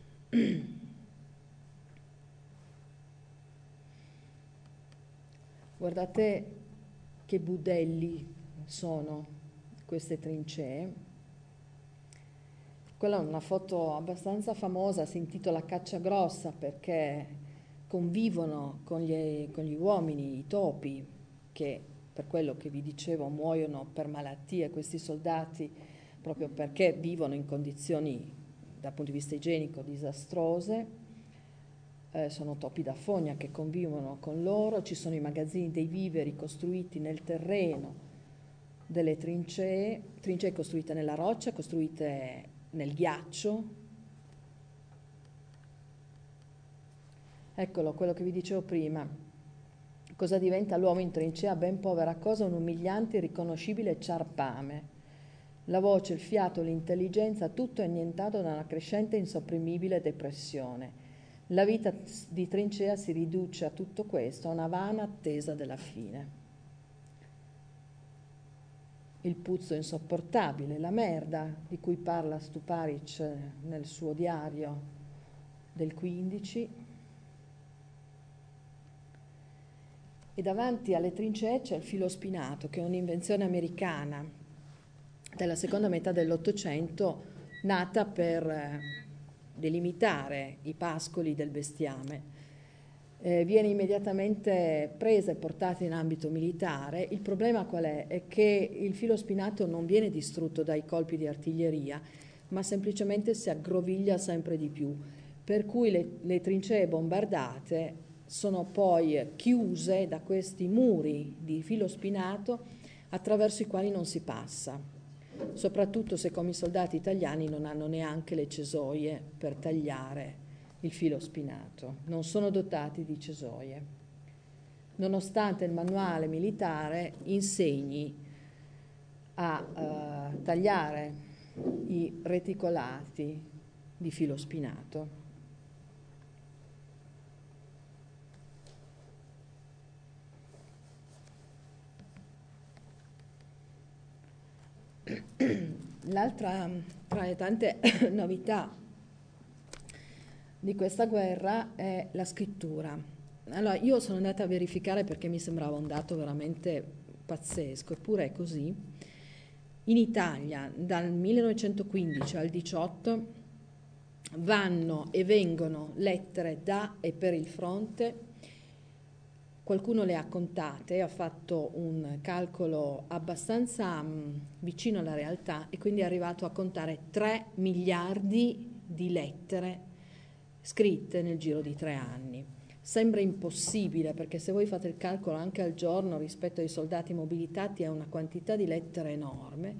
Guardate che budelli sono queste trincee. Quella è una foto abbastanza famosa, si intitola Caccia grossa perché convivono con gli uomini, i topi, che per quello che vi dicevo muoiono per malattie, questi soldati proprio perché vivono in condizioni dal punto di vista igienico disastrose. Sono topi da fogna che convivono con loro, ci sono i magazzini dei viveri costruiti nel terreno delle trincee costruite nella roccia, costruite nel ghiaccio. Eccolo, quello che vi dicevo prima. Cosa diventa l'uomo in trincea? Ben povera cosa, un umiliante, irriconoscibile ciarpame. La voce, il fiato, l'intelligenza, tutto è annientato da una crescente e insopprimibile depressione. La vita di trincea si riduce a tutto questo, a una vana attesa della fine. Il puzzo insopportabile, la merda di cui parla Stuparic nel suo diario del 15. E davanti alle trincee c'è il filo spinato, che è un'invenzione americana della seconda metà dell'Ottocento, nata per delimitare i pascoli del bestiame. Viene immediatamente presa e portata in ambito militare. Il problema qual è? È che il filo spinato non viene distrutto dai colpi di artiglieria, ma semplicemente si aggroviglia sempre di più, per cui le trincee bombardate sono poi chiuse da questi muri di filo spinato attraverso i quali non si passa, soprattutto se come i soldati italiani non hanno neanche le cesoie per tagliare il filo spinato, non sono dotati di cesoie, nonostante il manuale militare insegni a tagliare i reticolati di filo spinato. L'altra tra le tante novità di questa guerra è la scrittura. Allora, io sono andata a verificare perché mi sembrava un dato veramente pazzesco, eppure è così. In Italia dal 1915 al 18 vanno e vengono lettere da e per il fronte. Qualcuno le ha contate, ha fatto un calcolo abbastanza vicino alla realtà e quindi è arrivato a contare 3 miliardi di lettere scritte nel giro di 3 anni. Sembra impossibile perché se voi fate il calcolo anche al giorno rispetto ai soldati mobilitati è una quantità di lettere enorme,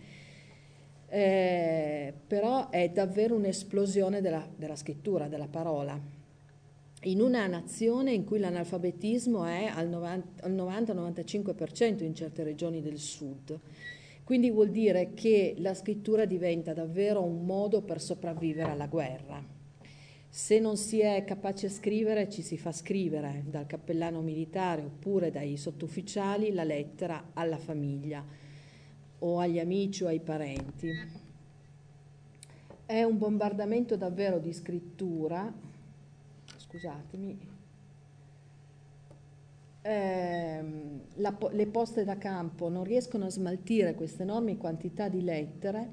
però è davvero un'esplosione della scrittura, della parola. In una nazione in cui l'analfabetismo è al 90-95% in certe regioni del sud. Quindi vuol dire che la scrittura diventa davvero un modo per sopravvivere alla guerra. Se non si è capace a scrivere, ci si fa scrivere dal cappellano militare oppure dai sottufficiali la lettera alla famiglia o agli amici o ai parenti. È un bombardamento davvero di scrittura, scusatemi, le poste da campo non riescono a smaltire queste enormi quantità di lettere.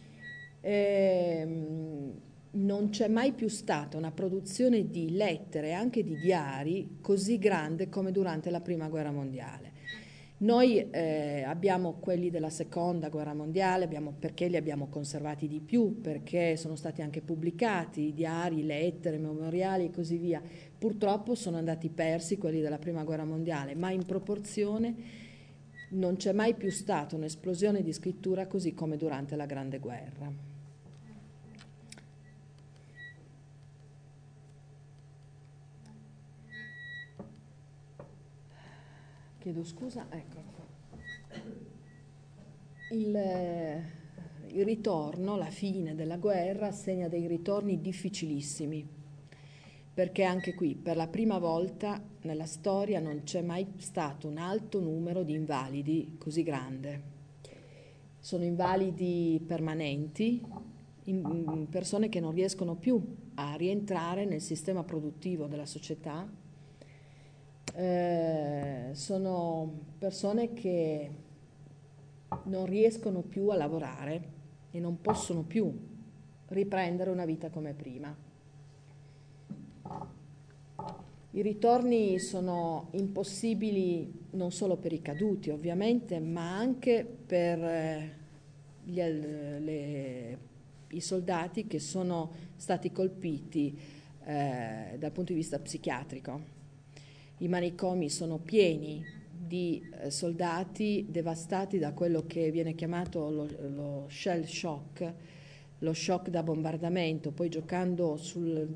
Non c'è mai più stata una produzione di lettere, anche di diari, così grande come durante la Prima Guerra Mondiale. Noi abbiamo quelli della Seconda Guerra Mondiale, perché li abbiamo conservati di più, perché sono stati anche pubblicati diari, lettere, memoriali e così via. Purtroppo sono andati persi quelli della Prima Guerra Mondiale, ma in proporzione non c'è mai più stata un'esplosione di scrittura così come durante la Grande Guerra. Chiedo scusa, ecco. Il ritorno, la fine della guerra, segna dei ritorni difficilissimi, perché anche qui, per la prima volta nella storia, non c'è mai stato un alto numero di invalidi così grande. Sono invalidi permanenti, persone che non riescono più a rientrare nel sistema produttivo della società. Sono persone che non riescono più a lavorare e non possono più riprendere una vita come prima. I ritorni sono impossibili non solo per i caduti, ovviamente, ma anche per i soldati che sono stati colpiti dal punto di vista psichiatrico. I manicomi sono pieni di soldati devastati da quello che viene chiamato lo shell shock, lo shock da bombardamento. Poi, giocando sul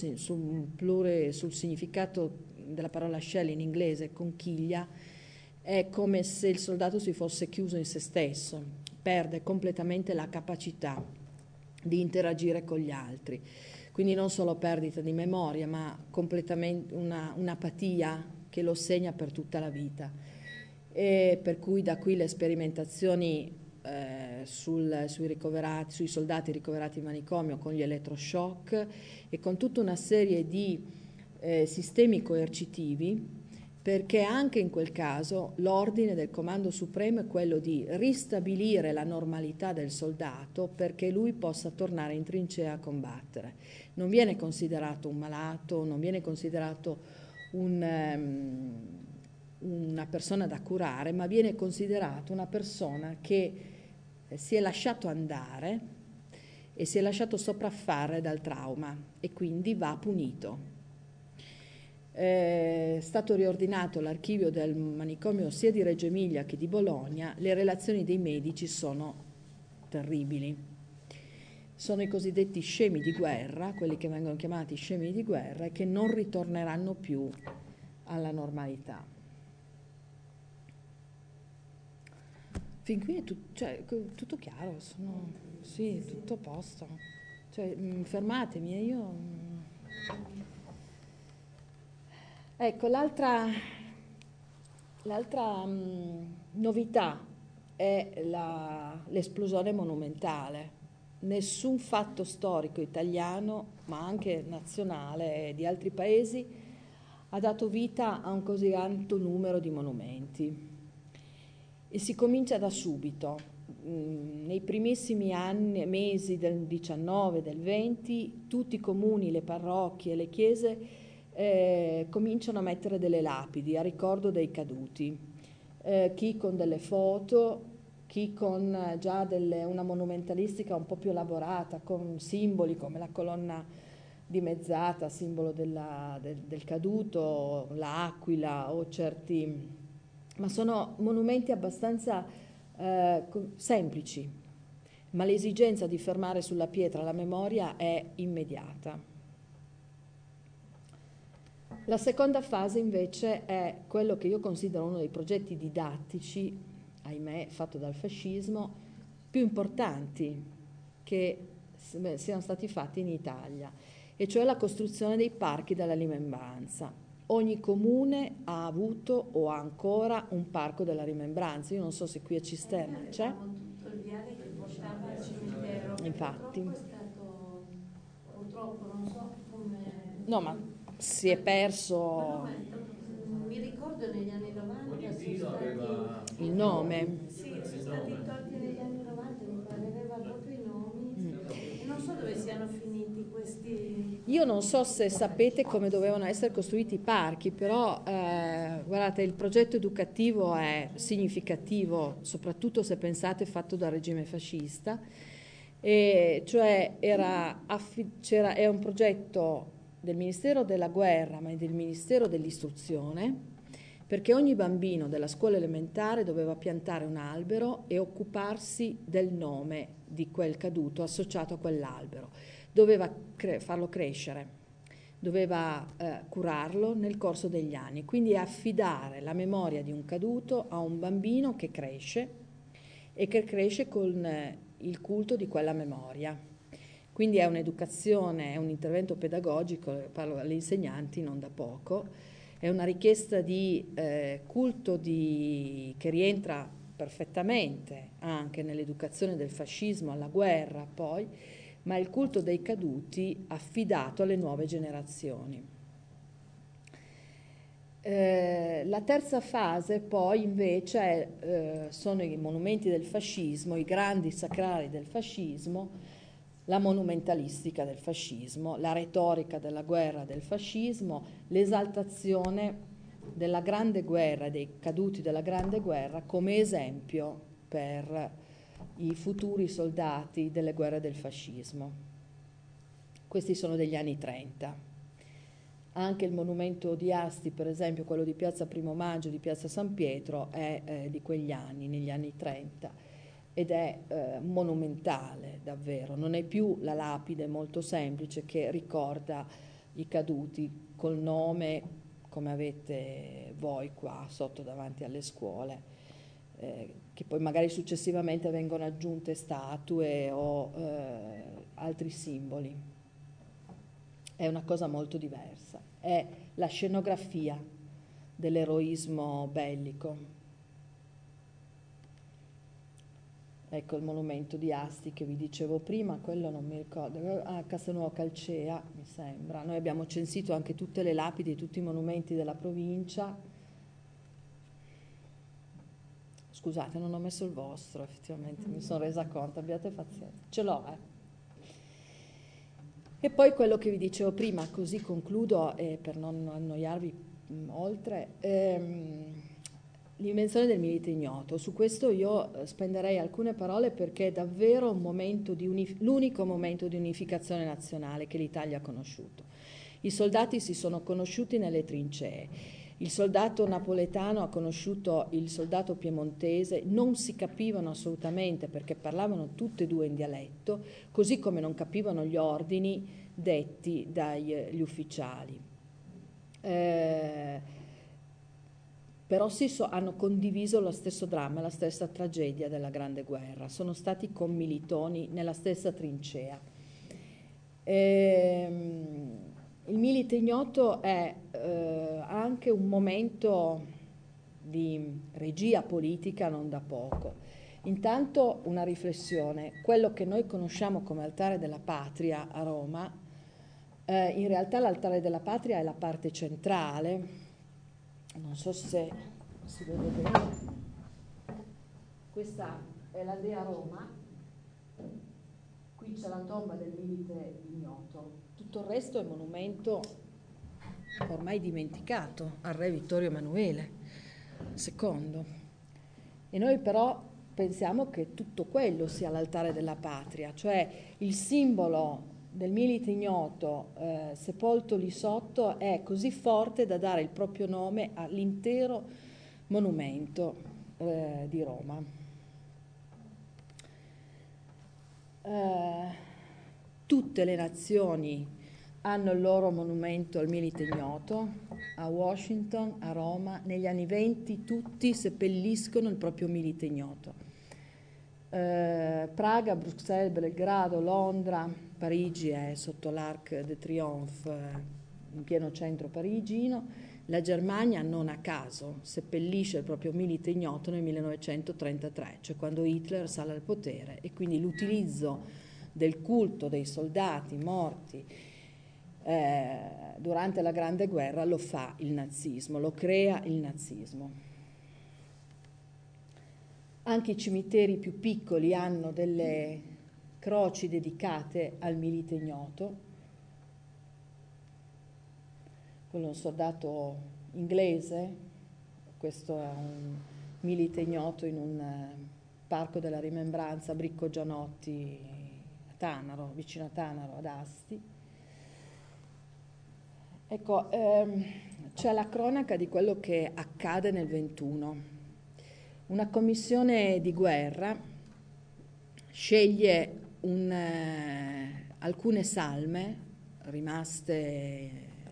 significato della parola shell in inglese, conchiglia, è come se il soldato si fosse chiuso in se stesso, perde completamente la capacità di interagire con gli altri. Quindi non solo perdita di memoria, ma completamente un'apatia che lo segna per tutta la vita. E per cui da qui le sperimentazioni sui soldati ricoverati in manicomio con gli elettroshock e con tutta una serie di sistemi coercitivi, perché anche in quel caso l'ordine del Comando Supremo è quello di ristabilire la normalità del soldato perché lui possa tornare in trincea a combattere. Non viene considerato un malato, non viene considerato una persona da curare, ma viene considerato una persona che si è lasciato andare e si è lasciato sopraffare dal trauma e quindi va punito. È stato riordinato l'archivio del manicomio sia di Reggio Emilia che di Bologna. Le relazioni dei medici sono terribili. Sono i cosiddetti scemi di guerra, quelli che vengono chiamati scemi di guerra e che non ritorneranno più alla normalità. Fin qui è tutto chiaro, sì, tutto a posto. Fermatemi, io... Ecco, l'altra novità è l'esplosione monumentale. Nessun fatto storico italiano, ma anche nazionale e di altri paesi, ha dato vita a un così alto numero di monumenti. E si comincia da subito. Nei primissimi mesi del 19, del 20, tutti i comuni, le parrocchie, le chiese cominciano a mettere delle lapidi a ricordo dei caduti, chi con delle foto, chi con già una monumentalistica un po' più elaborata, con simboli come la colonna dimezzata, simbolo del caduto, l'aquila o certi... ma sono monumenti abbastanza semplici, ma l'esigenza di fermare sulla pietra la memoria è immediata. La seconda fase invece è quello che io considero uno dei progetti didattici, ahimè, fatto dal fascismo, più importanti che siano stati fatti in Italia, e cioè la costruzione dei parchi della rimembranza. Ogni comune ha avuto o ha ancora un parco della rimembranza. Io non so se qui a Cisterna c'è. Tutto il viale che portava al cimitero. Infatti. Purtroppo è stato, purtroppo non so come... No, ma si è perso No, mi ricordo negli anni 90 sono stati... il nome. Sì, sono stati tolti negli anni 90, mi pare, aveva proprio i nomi. E non so dove siano finiti questi... Io non so se sapete come dovevano essere costruiti i parchi, però guardate, il progetto educativo è significativo, soprattutto se pensate fatto dal regime fascista, e cioè è un progetto del Ministero della Guerra, ma del Ministero dell'Istruzione, perché ogni bambino della scuola elementare doveva piantare un albero e occuparsi del nome di quel caduto associato a quell'albero. Doveva farlo crescere, doveva curarlo nel corso degli anni, quindi affidare la memoria di un caduto a un bambino che cresce e che cresce con il culto di quella memoria. Quindi è un'educazione, è un intervento pedagogico, parlo alle insegnanti non da poco, è una richiesta di culto che rientra perfettamente anche nell'educazione del fascismo, alla guerra poi, ma il culto dei caduti affidato alle nuove generazioni. La terza fase poi invece sono i monumenti del fascismo, i grandi sacrali del fascismo, la monumentalistica del fascismo, la retorica della guerra del fascismo, l'esaltazione della grande guerra e dei caduti della grande guerra come esempio per i futuri soldati delle guerre del fascismo. Questi sono degli anni 30. Anche il monumento di Asti, per esempio quello di Piazza Primo Maggio, di Piazza San Pietro, è di quegli anni, negli anni 30, ed è monumentale davvero. Non è più la lapide molto semplice che ricorda i caduti col nome, come avete voi qua sotto davanti alle scuole, che poi magari successivamente vengono aggiunte statue o altri simboli. È una cosa molto diversa, è la scenografia dell'eroismo bellico. Ecco il monumento di Asti che vi dicevo prima, quello non mi ricordo, a Castelnuovo Calcea mi sembra. Noi abbiamo censito anche tutte le lapidi, tutti i monumenti della provincia. Scusate, non ho messo il vostro, effettivamente, mi sono resa conto, abbiate pazienza. Ce l'ho, E poi quello che vi dicevo prima, così concludo per non annoiarvi oltre, l'invenzione del milite ignoto. Su questo io spenderei alcune parole perché è davvero un momento l'unico momento di unificazione nazionale che l'Italia ha conosciuto. I soldati si sono conosciuti nelle trincee. Il soldato napoletano ha conosciuto il soldato piemontese, non si capivano assolutamente perché parlavano tutte e due in dialetto, così come non capivano gli ordini detti dagli ufficiali. Però hanno condiviso lo stesso dramma, la stessa tragedia della Grande Guerra, sono stati commilitoni nella stessa trincea. Il milite ignoto è anche un momento di regia politica non da poco. Intanto una riflessione, quello che noi conosciamo come altare della patria a Roma, in realtà l'altare della patria è la parte centrale, non so se si vede bene, questa è la Dea Roma, qui c'è la tomba del milite ignoto. Tutto il resto è monumento ormai dimenticato al re Vittorio Emanuele II. E noi però pensiamo che tutto quello sia l'altare della patria, cioè il simbolo del milite ignoto sepolto lì sotto è così forte da dare il proprio nome all'intero monumento di Roma. Tutte le nazioni hanno il loro monumento al milite ignoto, a Washington, a Roma, negli anni 20 tutti seppelliscono il proprio milite ignoto. Praga, Bruxelles, Belgrado, Londra, Parigi è sotto l'Arc de Triomphe, in pieno centro parigino. La Germania, non a caso, seppellisce il proprio milite ignoto nel 1933, cioè quando Hitler sale al potere, e quindi l'utilizzo del culto dei soldati morti durante la Grande Guerra lo fa il nazismo, lo crea il nazismo. Anche i cimiteri più piccoli hanno delle croci dedicate al milite ignoto. Quello è un soldato inglese, questo è un milite ignoto in un parco della Rimembranza, Bricco Gianotti, a Tanaro, vicino a Tanaro, ad Asti. Ecco, c'è la cronaca di quello che accade nel 21. Una commissione di guerra sceglie alcune salme rimaste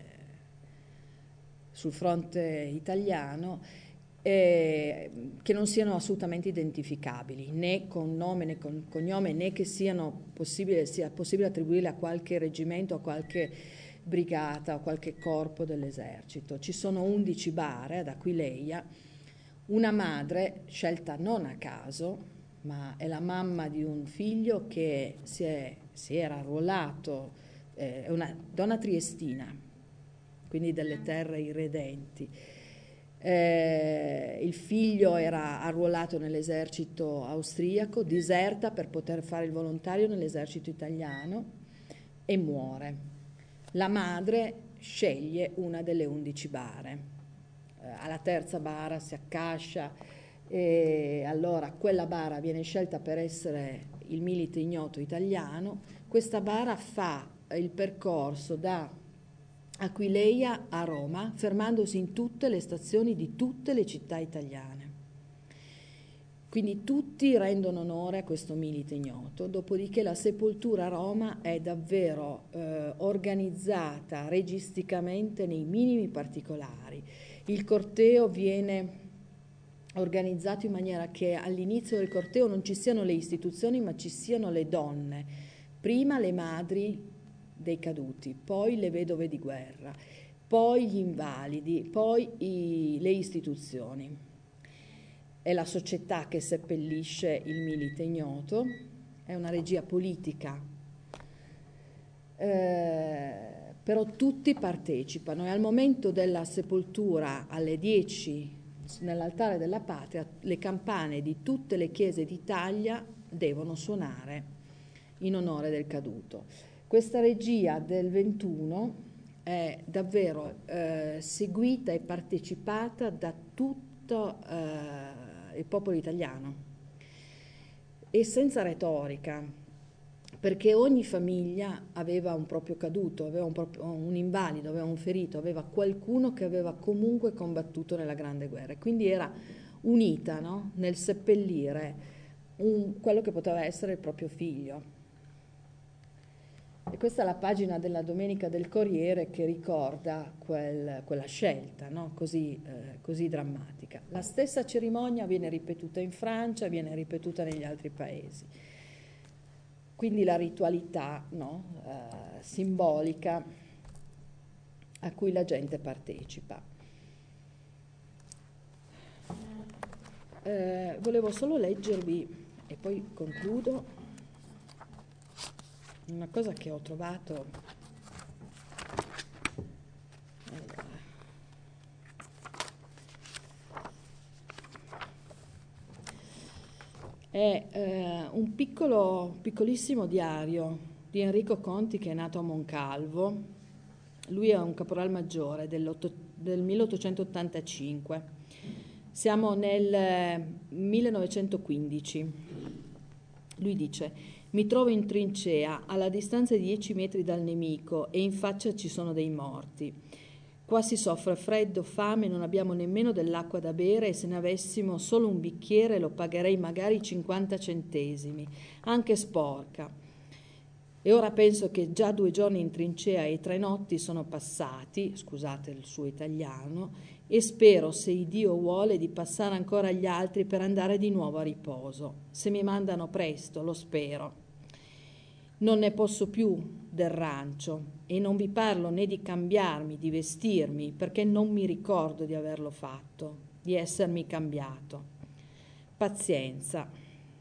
sul fronte italiano che non siano assolutamente identificabili, né con nome né con cognome, né che sia possibile attribuirle a qualche reggimento, a qualche brigata o qualche corpo dell'esercito. Ci sono 11 bare ad Aquileia. Una madre, scelta non a caso, ma è la mamma di un figlio che si era arruolato, è una donna triestina, quindi delle terre irredenti. Il figlio era arruolato nell'esercito austriaco, diserta per poter fare il volontario nell'esercito italiano e muore. La madre sceglie una delle 11 bare. Alla terza bara si accascia e allora quella bara viene scelta per essere il milite ignoto italiano. Questa bara fa il percorso da Aquileia a Roma, fermandosi in tutte le stazioni di tutte le città italiane. Quindi tutti rendono onore a questo milite ignoto, dopodiché la sepoltura a Roma è davvero organizzata registicamente nei minimi particolari. Il corteo viene organizzato in maniera che all'inizio del corteo non ci siano le istituzioni, ma ci siano le donne, prima le madri dei caduti, poi le vedove di guerra, poi gli invalidi, poi le istituzioni. È la società che seppellisce il milite ignoto, è una regia politica, però tutti partecipano e al momento della sepoltura alle 10 nell'altare della patria le campane di tutte le chiese d'Italia devono suonare in onore del caduto. Questa regia del 21 è davvero seguita e partecipata da tutto il popolo italiano e senza retorica, perché ogni famiglia aveva un proprio caduto, aveva un invalido, aveva un ferito, aveva qualcuno che aveva comunque combattuto nella Grande Guerra, quindi era unita, no? Nel seppellire quello che poteva essere il proprio figlio. E questa è la pagina della Domenica del Corriere che ricorda quella scelta, no? così drammatica. La stessa cerimonia viene ripetuta in Francia, viene ripetuta negli altri paesi. Quindi la ritualità, no? Simbolica a cui la gente partecipa. Volevo solo leggervi, e poi concludo, una cosa che ho trovato. È un piccolissimo diario di Enrico Conti, che è nato a Moncalvo. Lui è un caporal maggiore del 1885. Siamo nel 1915. Lui dice: mi trovo in trincea alla distanza di 10 metri dal nemico e in faccia ci sono dei morti. Qua si soffre freddo, fame, non abbiamo nemmeno dell'acqua da bere e se ne avessimo solo un bicchiere lo pagherei magari 50 centesimi, anche sporca. E ora penso che già 2 giorni in trincea e 3 notti sono passati, scusate il suo italiano, e spero, se Dio vuole, di passare ancora agli altri per andare di nuovo a riposo. Se mi mandano presto, lo spero. Non ne posso più del rancio e non vi parlo né di cambiarmi, di vestirmi, perché non mi ricordo di averlo fatto, di essermi cambiato. Pazienza.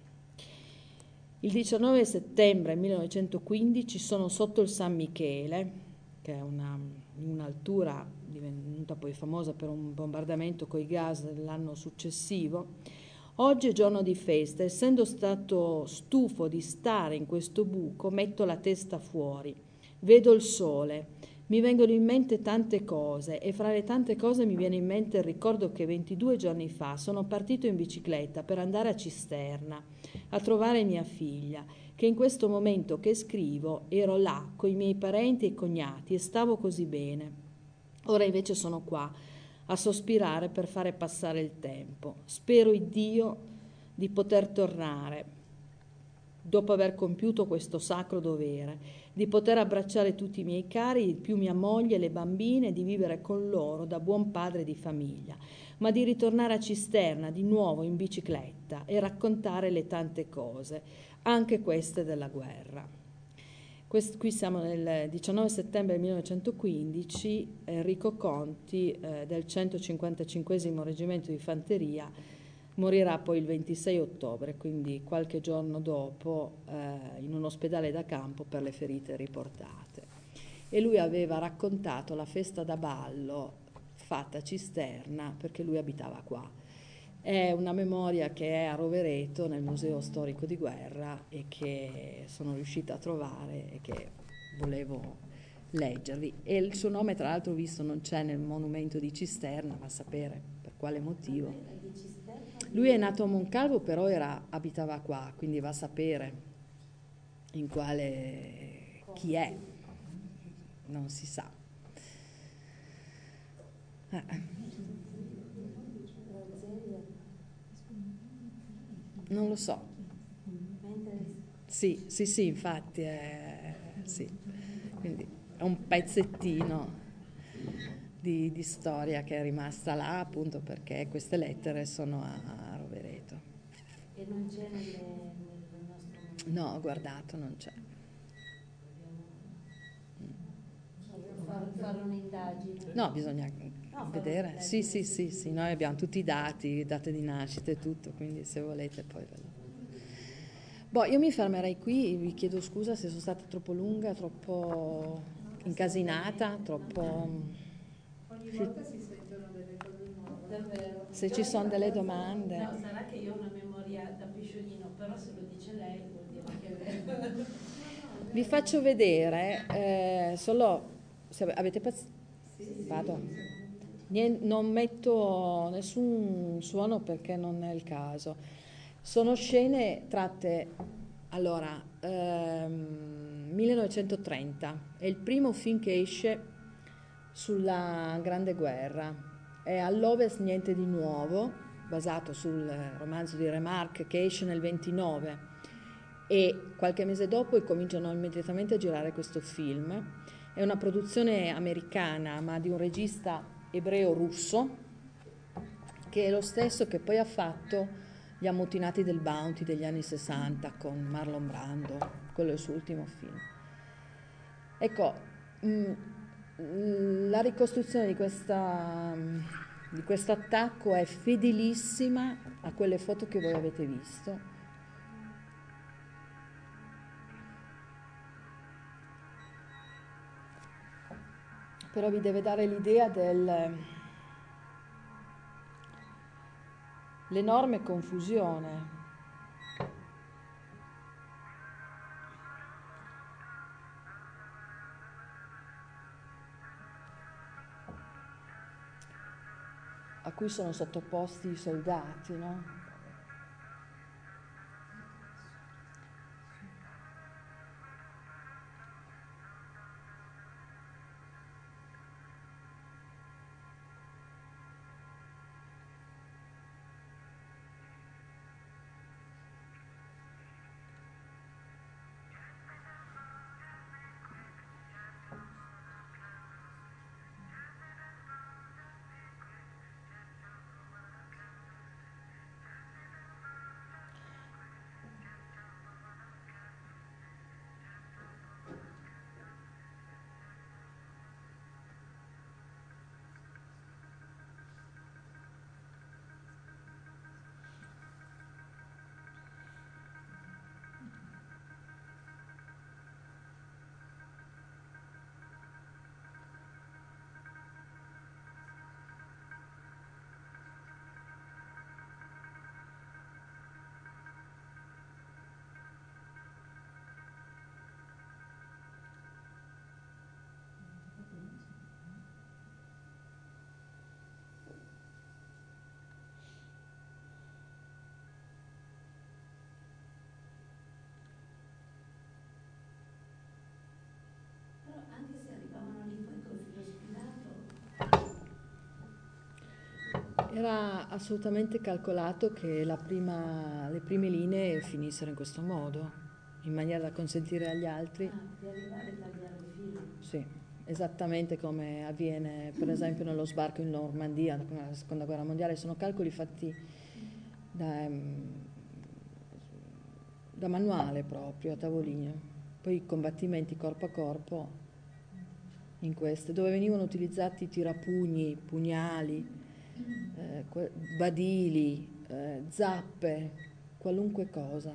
Il 19 settembre 1915 sono sotto il San Michele, che è un'altura divenuta poi famosa per un bombardamento coi gas dell'anno successivo. Oggi è giorno di festa, essendo stato stufo di stare in questo buco, metto la testa fuori, vedo il sole, mi vengono in mente tante cose e fra le tante cose mi viene in mente il ricordo che 22 giorni fa sono partito in bicicletta per andare a Cisterna a trovare mia figlia, che in questo momento che scrivo ero là coi miei parenti e cognati e stavo così bene. Ora invece sono qua a sospirare per fare passare il tempo. Spero in Dio di poter tornare dopo aver compiuto questo sacro dovere, di poter abbracciare tutti i miei cari, più mia moglie e le bambine, di vivere con loro da buon padre di famiglia, ma di ritornare a Cisterna di nuovo in bicicletta e raccontare le tante cose, anche queste della guerra. Qui siamo nel 19 settembre 1915, Enrico Conti del 155° Reggimento di Fanteria morirà poi il 26 ottobre, quindi qualche giorno dopo, in un ospedale da campo per le ferite riportate. E lui aveva raccontato la festa da ballo fatta a Cisterna perché lui abitava qua. È una memoria che è a Rovereto nel Museo Storico di Guerra e che sono riuscita a trovare e che volevo leggervi. E il suo nome, tra l'altro, visto non c'è nel monumento di Cisterna, ma sapere per quale motivo. Lui è nato a Moncalvo, però abitava qua, quindi va a sapere in quale chi è, non si sa. Non lo so. Sì, infatti sì. Quindi è un pezzettino di storia che è rimasta là, appunto perché queste lettere sono a Rovereto. E non c'è nel nostro... No, ho guardato, non c'è. Fare un'indagine. No, bisogna vedere. Sì, noi abbiamo tutti i dati, date di nascita e tutto, quindi se volete poi ve lo... Boh, io mi fermerei qui, vi chiedo scusa se sono stata troppo lunga, troppo incasinata, troppo... Ogni volta si sentono delle cose nuove. Davvero. Se ci sono delle domande... No, sarà che io ho una memoria da pisciolino, però se lo dice lei vuol dire che è vero. Vi faccio vedere, solo se avete pazienza. Vado. Non metto nessun suono perché non è il caso. Sono scene tratte, allora, 1930, è il primo film che esce sulla Grande Guerra. È All'Ovest niente di nuovo, basato sul romanzo di Remarque che esce nel 29 e qualche mese dopo cominciano immediatamente a girare questo film. È una produzione americana ma di un regista ebreo-russo che è lo stesso che poi ha fatto Gli ammutinati del Bounty degli anni 60 con Marlon Brando, quello è il suo ultimo film. Ecco, la ricostruzione di questo attacco è fedelissima a quelle foto che voi avete visto. Però vi deve dare l'idea dell'enorme confusione a cui sono sottoposti i soldati, no? Era assolutamente calcolato che le prime linee finissero in questo modo, in maniera da consentire agli altri. Di arrivare a tagliare il filo. Sì, esattamente come avviene per esempio nello sbarco in Normandia, nella seconda guerra mondiale. Sono calcoli fatti da manuale proprio, a tavolino. Poi i combattimenti corpo a corpo in queste, dove venivano utilizzati tirapugni, pugnali, badili, zappe, qualunque cosa.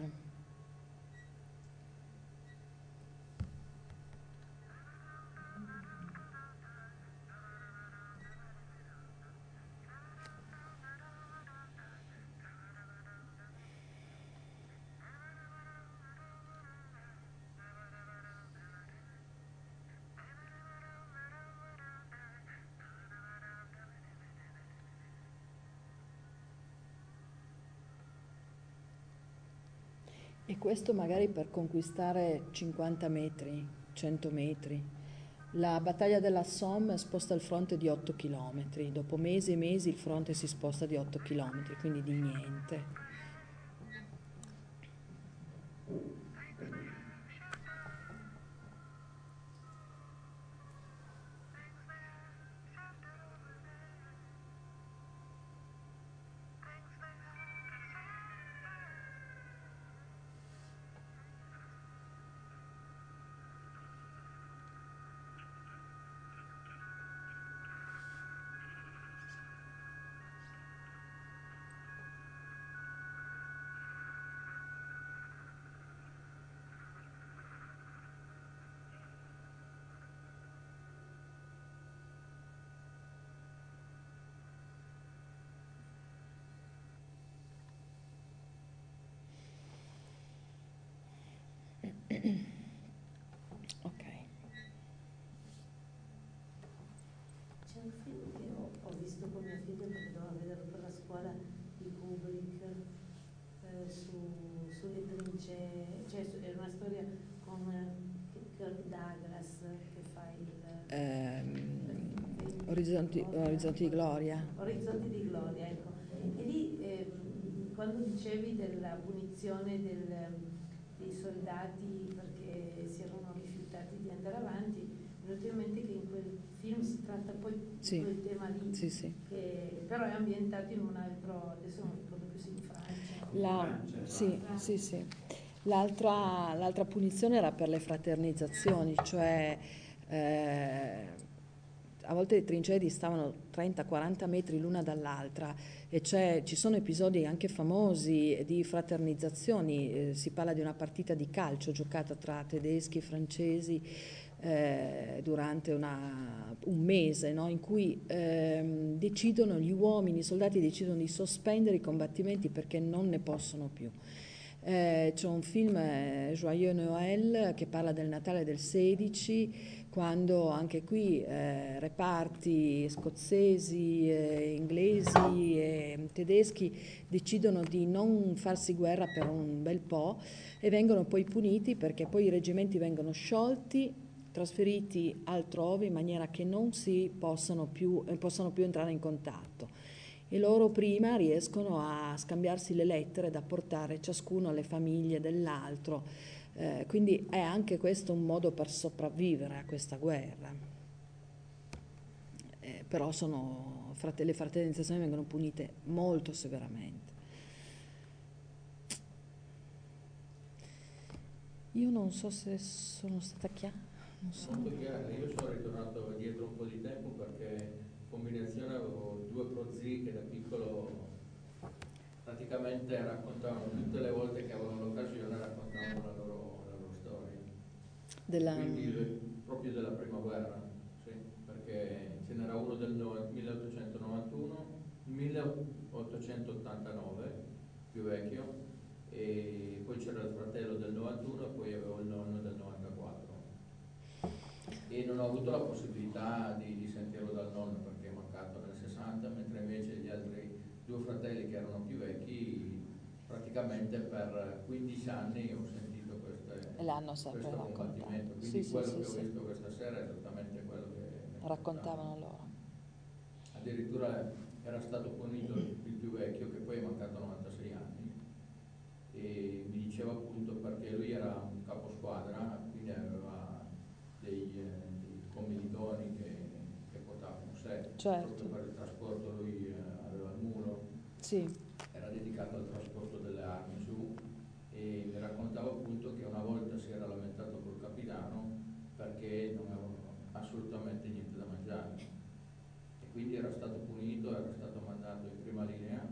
E questo magari per conquistare 50 metri, 100 metri. La battaglia della Somme sposta il fronte di 8 chilometri. Dopo mesi e mesi il fronte si sposta di 8 chilometri, quindi di niente. Ok. C'è un film che ho visto con mio figlio perché doveva vederlo per la scuola di Kubrick sulle trincee, cioè è una storia con Kirk Douglas che fa Orizzonti di gloria. Orizzonti di gloria, ecco. E lì quando dicevi della punizione dei soldati perché si erano rifiutati di andare avanti, mi è venuto in mente che in quel film si tratta poi Sì. di quel tema lì, Sì, sì. che però è ambientato in un altro, adesso non ricordo più se in Francia. Sì, sì, sì. L'altra punizione era per le fraternizzazioni, cioè a volte le trincee distavano 30-40 metri l'una dall'altra e ci sono episodi anche famosi di fraternizzazioni, si parla di una partita di calcio giocata tra tedeschi e francesi durante un mese, no? In cui i soldati decidono di sospendere i combattimenti perché non ne possono più. C'è un film, Joyeux Noël, che parla del Natale del 16, quando anche qui reparti scozzesi, inglesi e tedeschi decidono di non farsi guerra per un bel po' e vengono poi puniti perché poi i reggimenti vengono sciolti, trasferiti altrove in maniera che non possano più entrare in contatto. E loro prima riescono a scambiarsi le lettere da portare ciascuno alle famiglie dell'altro, quindi è anche questo un modo per sopravvivere a questa guerra. Però le fraternizzazioni vengono punite molto severamente. Io non so se sono stata chiara, non so. Molto chiaro, io sono ritornato dietro un po' di tempo perché in combinazione avevo due prozii che da piccolo praticamente raccontavano tutte le volte che avevano l'occasione, raccontavano la loro storia. Quindi proprio della prima guerra, sì, perché ce n'era uno del 1891, 1889, più vecchio, e poi c'era il fratello del 91 e poi avevo il nonno del 94. E non ho avuto la possibilità di sentirlo dal nonno perché è mancato nel 60, mentre invece gli altri due fratelli che erano più vecchi praticamente per 15 anni ho sentito questo combattimento, quindi sì, quello sì, che sì. ho visto questa sera è esattamente quello che Raccontavano loro. addirittura era stato punito il più vecchio, che poi è mancato 96 anni, e mi diceva appunto perché lui era un caposquadra, quindi aveva dei commilitoni che portavano sé, certo. proprio per il trasporto lui aveva il mulo, Sì, era dedicato al trasporto delle armi su, e mi raccontava appunto che una volta si era lamentato col capitano perché non avevano assolutamente niente da mangiare, e quindi era stato punito, era stato mandato in prima linea,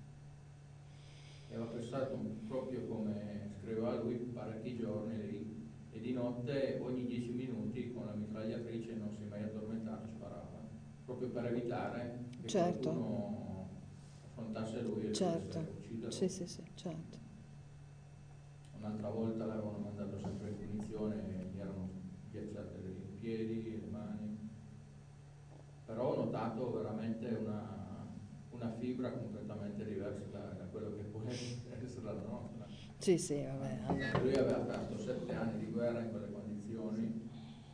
e aveva passato proprio come scriveva lui parecchi giorni lì, e di notte ogni 10 minuti con la mitragliatrice, non si è mai addormentato, sparava, proprio per evitare che certo, qualcuno affrontasse lui e certo. dovesse ucciderlo. Sì, sì, sì, certo. Un'altra volta l'avevano mandato sempre in punizione, gli erano ghiacciate i piedi e le mani, però ho notato veramente una fibra completamente diversa da quello che può essere la nostra. Sì, sì, vabbè. Allora. Lui aveva fatto 7 anni di guerra in quelle condizioni,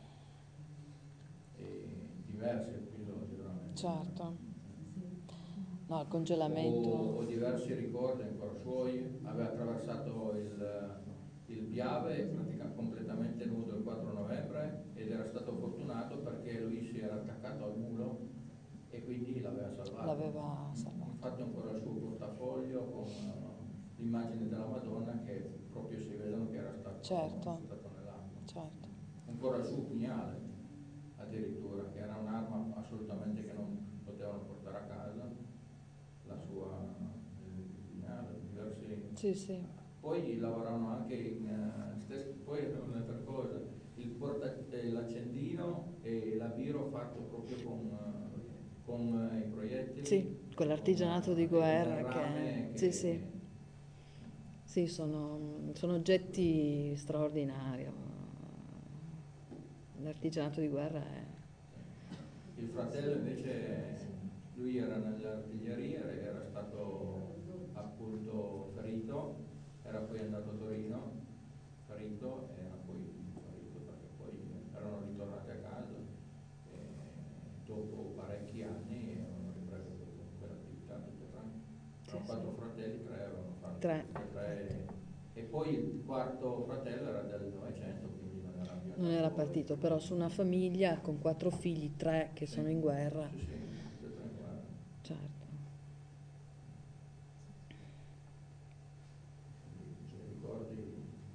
e diversi episodi veramente. Certo. No, il congelamento. Ho diversi ricordi ancora suoi. Aveva attraversato il Piave completamente nudo il 4 novembre, ed era stato fortunato perché lui si era attaccato al mulo e quindi l'aveva salvato. L'aveva salvato. Infatti ancora il suo portafoglio con l'immagine della Madonna, che proprio si vedono che era stato Certo. nell'acqua. Certo. Ancora il suo pugnale addirittura, che era un'arma assolutamente che non potevano portare a casa, la sua pugnale, diversi. Sì, sì. Poi lavoravano anche poi un'altra cosa, l'accendino e l'avviro fatto proprio con i proiettili. Sì, con l'artigianato di guerra che. Sì, sì. che Sì, sono oggetti straordinari. L'artigianato di guerra è. Il fratello invece, lui era nell'artiglieria, era stato appunto ferito, era poi andato a Torino, ferito, e era poi ferito perché poi erano ritornati a casa, e dopo parecchi anni avevano ripreso quell'attività tutti e tre. Erano Sì, 4 sì. fratelli, 3 avevano fatto 3. tutti e 3, e poi il quarto fratello era del Novecento, quindi non era più Non era andato. partito, però su una famiglia con 4 figli, 3 che sono in guerra. Sì, sì, tutti e 3 in guerra. Certo. Ricordi?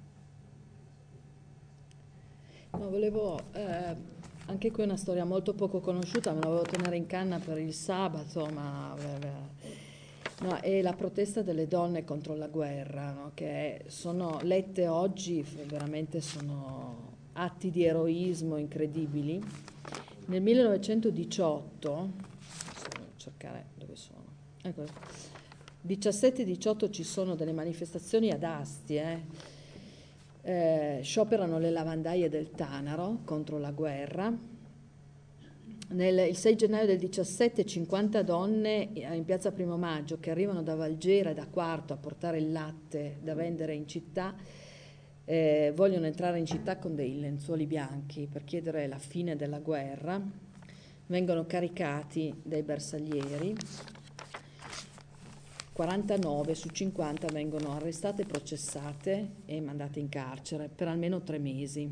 No, volevo, anche qui una storia molto poco conosciuta, me la volevo tenere in canna per il sabato, ma no, è la protesta delle donne contro la guerra, no, che sono lette oggi, veramente sono atti di eroismo incredibili. Nel 1918, adesso devo cercare dove sono, ecco, 17-18 ci sono delle manifestazioni ad Asti, scioperano le lavandaie del Tanaro contro la guerra. Il 6 gennaio del 17, 50 donne in piazza Primo Maggio, che arrivano da Valgera e da Quarto a portare il latte da vendere in città, vogliono entrare in città con dei lenzuoli bianchi per chiedere la fine della guerra. Vengono caricati dai bersaglieri. 49 su 50 vengono arrestate, processate e mandate in carcere per almeno 3 mesi.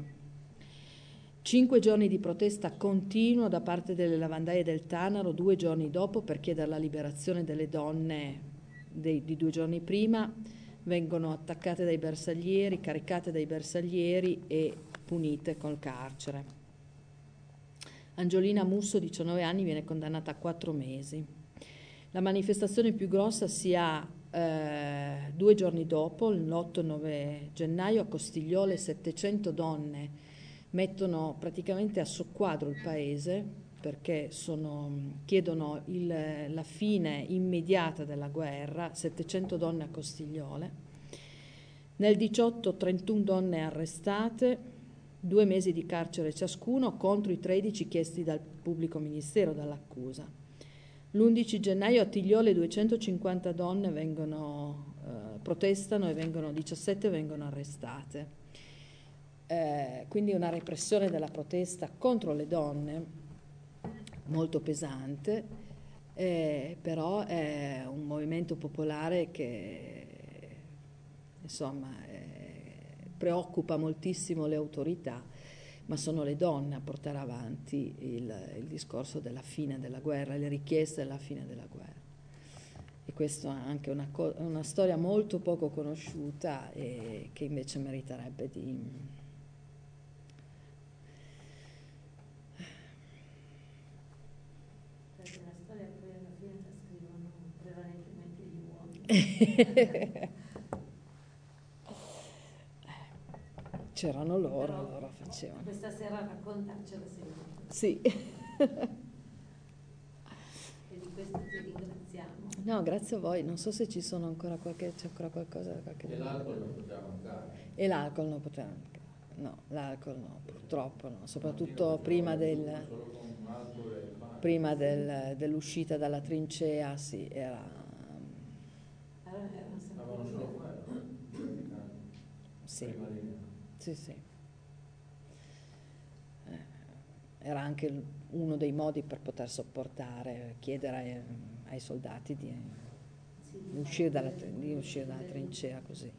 5 giorni di protesta continua da parte delle lavandaie del Tanaro, 2 giorni dopo, per chiedere la liberazione delle donne di 2 giorni prima. Vengono attaccate dai bersaglieri, caricate dai bersaglieri e punite col carcere. Angiolina Musso, 19 anni, viene condannata a 4 mesi. La manifestazione più grossa si ha 2 giorni dopo, l'8-9 gennaio, a Costigliole. 700 donne mettono praticamente a soqquadro il paese perché chiedono la fine immediata della guerra. 700 donne a Costigliole. Nel 18 31 donne arrestate, 2 mesi di carcere ciascuno contro i 13 chiesti dal pubblico ministero, dall'accusa. L'11 gennaio a Tigliole 250 donne protestano e 17 vengono arrestate. Quindi una repressione della protesta contro le donne molto pesante. però è un movimento popolare che insomma preoccupa moltissimo le autorità, ma sono le donne a portare avanti il discorso della fine della guerra, le richieste della fine della guerra. E questa è anche una storia molto poco conosciuta e che invece meriterebbe di... Perché la storia poi alla fine la scrivono prevalentemente gli uomini. C'erano loro, Però loro facevano. questa sera raccontarcela sempre. Sì. E di questo ti ringraziamo. No, grazie a voi. Non so se ci sono ancora c'è ancora qualcosa. E l'alcol non poteva mancare. E l'alcol non poteva mancare. No, l'alcol no, purtroppo no. Soprattutto prima dell'uscita dalla trincea, sì, era... Allora erano sempre Stavano solo quello, Sì, prima linea. sì, sì. Era anche uno dei modi per poter sopportare, chiedere ai soldati di uscire dalla trincea così.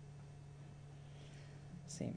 Sì.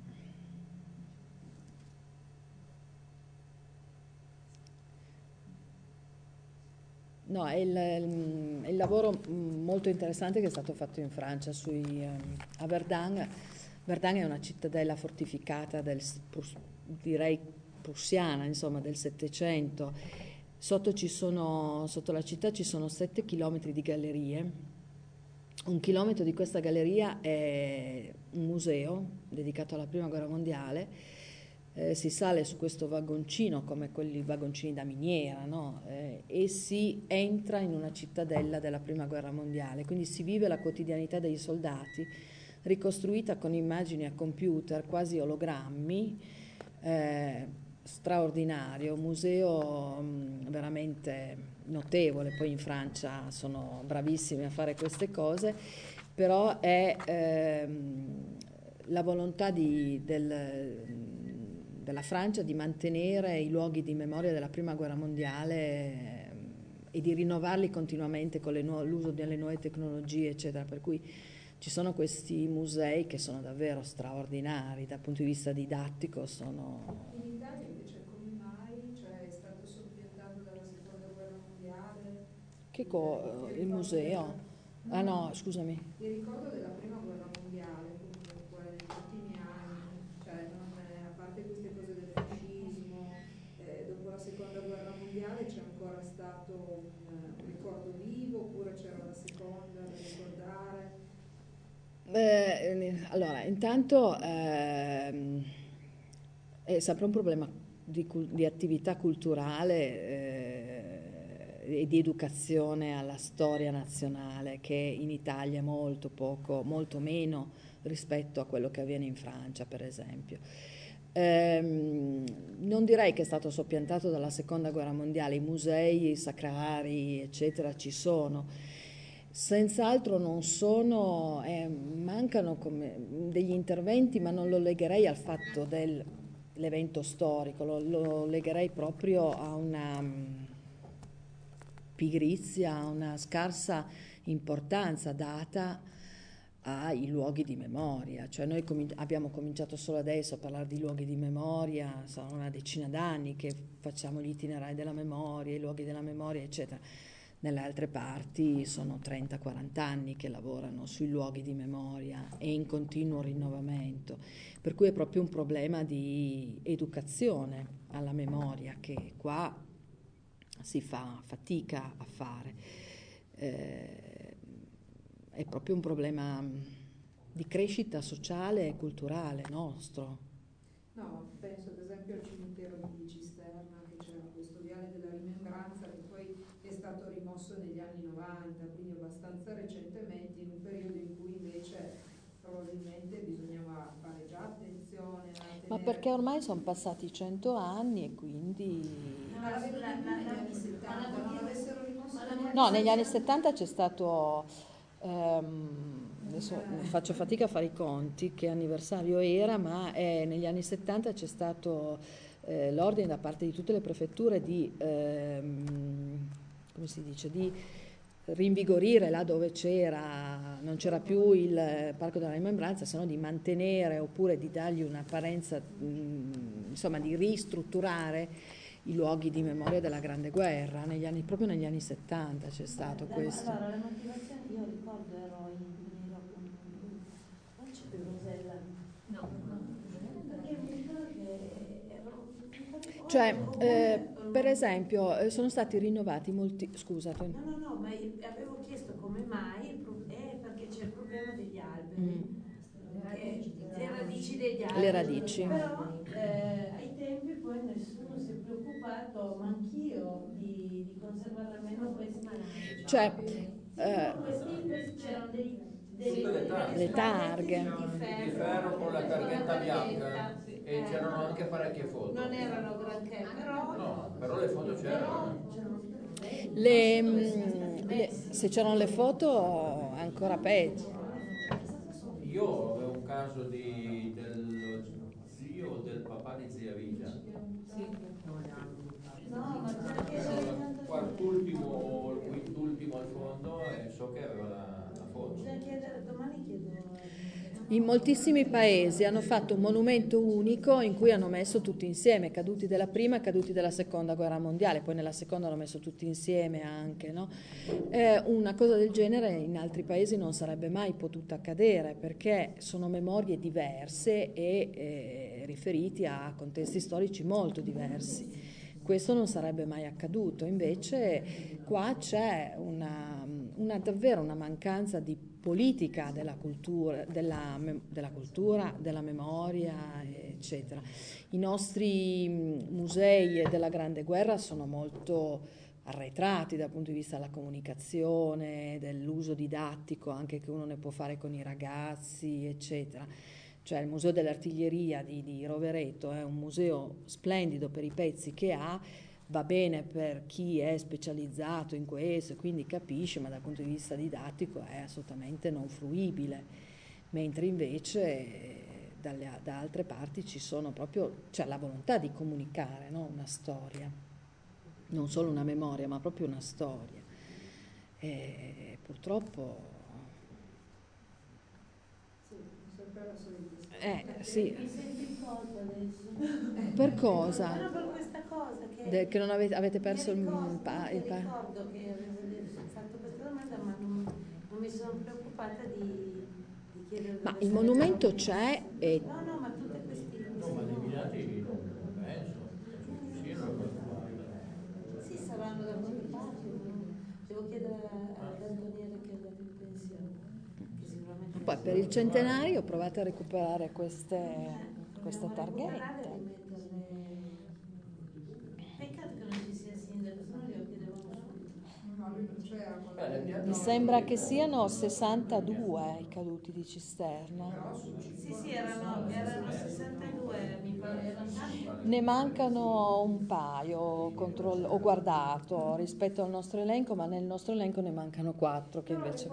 No, è il lavoro molto interessante che è stato fatto in Francia a Verdun. Verdun è una cittadella fortificata direi prussiana, insomma, del Settecento. Sotto la città ci sono 7 chilometri di gallerie. 1 chilometro di questa galleria è un museo dedicato alla Prima Guerra Mondiale. Si sale su questo vagoncino, come quelli vagoncini da miniera, no? E si entra in una cittadella della Prima Guerra Mondiale, quindi si vive la quotidianità dei soldati, ricostruita con immagini a computer, quasi ologrammi, straordinario, museo veramente notevole. Poi in Francia sono bravissimi a fare queste cose, però è la volontà della Francia di mantenere i luoghi di memoria della Prima Guerra Mondiale e di rinnovarli continuamente con l'uso delle nuove tecnologie, eccetera. Per cui ci sono questi musei che sono davvero straordinari dal punto di vista didattico. In Italia invece come mai? Cioè è stato soppiantato dalla Seconda Guerra Mondiale? Il museo? Ah no, scusami. Il ricordo della Prima Guerra Mondiale comunque negli ultimi anni, cioè a parte queste cose del fascismo, dopo la Seconda Guerra Mondiale c'è ancora stato un ricordo vivo oppure c'era la seconda da ricordare? Allora, intanto è sempre un problema di attività culturale e di educazione alla storia nazionale, che in Italia è molto poco, molto meno rispetto a quello che avviene in Francia, per esempio. Non direi che è stato soppiantato dalla Seconda Guerra Mondiale, i musei sacrari, eccetera, ci sono. Senz'altro non sono, mancano degli interventi, ma non lo legherei al fatto dell'evento storico, lo legherei proprio a una pigrizia, a una scarsa importanza data ai luoghi di memoria. Cioè noi abbiamo cominciato solo adesso a parlare di luoghi di memoria, sono una decina d'anni che facciamo gli itinerari della memoria, i luoghi della memoria, eccetera. Nelle altre parti sono 30-40 anni che lavorano sui luoghi di memoria e in continuo rinnovamento, per cui è proprio un problema di educazione alla memoria che qua si fa fatica a fare. È proprio un problema di crescita sociale e culturale nostro. No, penso ad esempio al cimitero di Cisterna, che c'era questo viale della rimembranza che poi è stato rimosso negli anni 90, quindi abbastanza recentemente, in un periodo in cui invece probabilmente bisognava fare già attenzione a tenere... Ma perché ormai sono passati 100 anni e quindi... Ma l'avevo di più negli anni 70, non l'avessero rimosso negli anni 70? No, negli anni 70 c'è stato... adesso faccio fatica a fare i conti, che anniversario era, ma negli anni 70 c'è stato l'ordine da parte di tutte le prefetture di come si dice, di rinvigorire là dove non c'era più il Parco della Rimembranza, se no di mantenere oppure di dargli un'apparenza, insomma di ristrutturare i luoghi di memoria della Grande Guerra, proprio negli anni 70 c'è stato questo. Allora, le motivazioni, io ricordo non c'è più Rosella. No. Perché mi ricordo che cioè, per esempio, sono stati rinnovati molti... Scusa. No, ma avevo chiesto come mai, perché c'è il problema degli alberi. Le radici degli alberi. Le radici. Però ai tempi poi nessuno si è preoccupato, ma anch'io, di conservare almeno questi. Cioè, questi c'erano le targhe di ferro con la targhetta bianca e c'erano anche parecchie foto. Non erano granché, però. No, però le foto c'erano. Se c'erano le foto ancora peggio. Io avevo un caso dello zio o del papà di zia Vigia. No, ma perché quartultimo o il quintultimo al fondo e so che aveva la foto. Domani chiedo. In moltissimi paesi hanno fatto un monumento unico in cui hanno messo tutti insieme, caduti della prima e caduti della seconda guerra mondiale, poi nella seconda hanno messo tutti insieme anche, no? Una cosa del genere in altri paesi non sarebbe mai potuta accadere perché sono memorie diverse e riferiti a contesti storici molto diversi. Questo non sarebbe mai accaduto, invece qua c'è davvero una mancanza di politica della cultura, della memoria, eccetera. I nostri musei della Grande Guerra sono molto arretrati dal punto di vista della comunicazione, dell'uso didattico anche che uno ne può fare con i ragazzi, eccetera. Cioè il Museo dell'Artiglieria di Rovereto è un museo splendido per i pezzi che ha, va bene per chi è specializzato in questo e quindi capisce, ma dal punto di vista didattico è assolutamente non fruibile, mentre invece da altre parti c'è la volontà di comunicare, no? Una storia, non solo una memoria, ma proprio una storia. E purtroppo... sì. Mi sento in colpa adesso. Per cosa? No, per questa cosa che non avete perso il ricordo che avevo fatto questa domanda, ma non mi sono preoccupata di chiedere. Ma il monumento c'è e... No, ma tutte queste. No, ma eliminati non penso. Sì, saranno da qualche parte. Devo chiedere al cantoniere che è in pensione. Poi per il centenario provate a recuperare queste targhette. Peccato che non ci sia sindaco, se no glielo chiedevamo. Mi sembra che siano 62 i caduti di Cisterna. Sì, erano 62, mi pare. Ne mancano un paio, ho guardato rispetto al nostro elenco, ma nel nostro elenco ne mancano 4 che invece...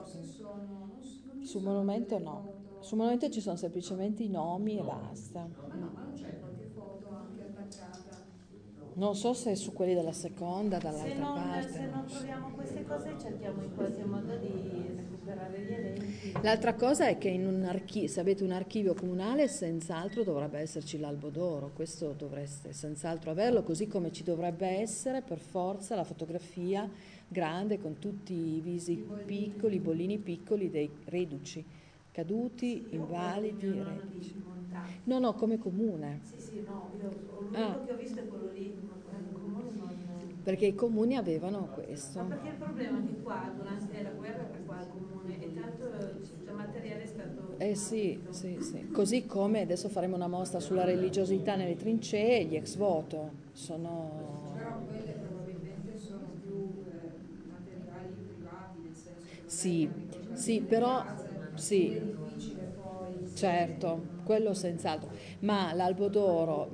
Sul monumento no, sul monumento ci sono semplicemente i nomi e basta. Ma non c'è qualche foto anche attaccata? Non so se è su quelli della seconda, dall'altra parte. Se non troviamo queste cose cerchiamo in qualche modo di recuperare gli elenchi. L'altra cosa è che se avete un archivio comunale senz'altro dovrebbe esserci l'albo d'oro, questo dovreste senz'altro averlo, così come ci dovrebbe essere per forza la fotografia grande con tutti i visi piccoli, i bollini piccoli dei reduci, caduti, invalidi, reduci. No, come comune. Sì, no, l'unico che ho visto è quello lì, ma quello comune non... Perché i comuni avevano questo. Ma perché il problema è che qua, durante la guerra, era qua il comune, e tanto il materiale è stato... Sì. Così come adesso faremo una mostra sulla religiosità nelle trincee, gli ex voto sono... Però quelle probabilmente sono più materiali privati, nel senso che sì, però sì, è difficile poi. certo, quello senz'altro, ma l'albo d'oro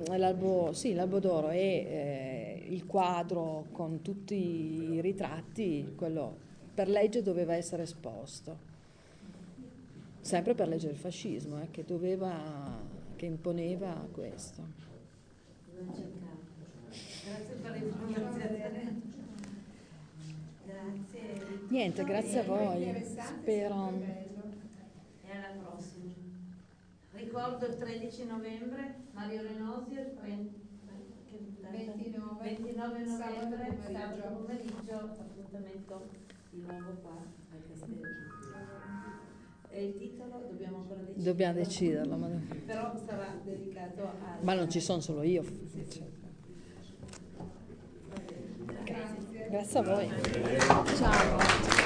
e il quadro con tutti i ritratti, quello per legge doveva essere esposto, sempre per legge del fascismo, che imponeva questo. Grazie per l'informazione. Niente, grazie a voi. Interessante, Spero. sempre bello. E alla prossima. Ricordo il 13 novembre, Mario Renosio, il 29 novembre, sabato pomeriggio, appuntamento di nuovo qua al Castello. E il titolo dobbiamo ancora decidere. Dobbiamo deciderlo, Però sarà dedicato a... ma non ci sono solo io. Grazie. Grazie a voi. Ciao.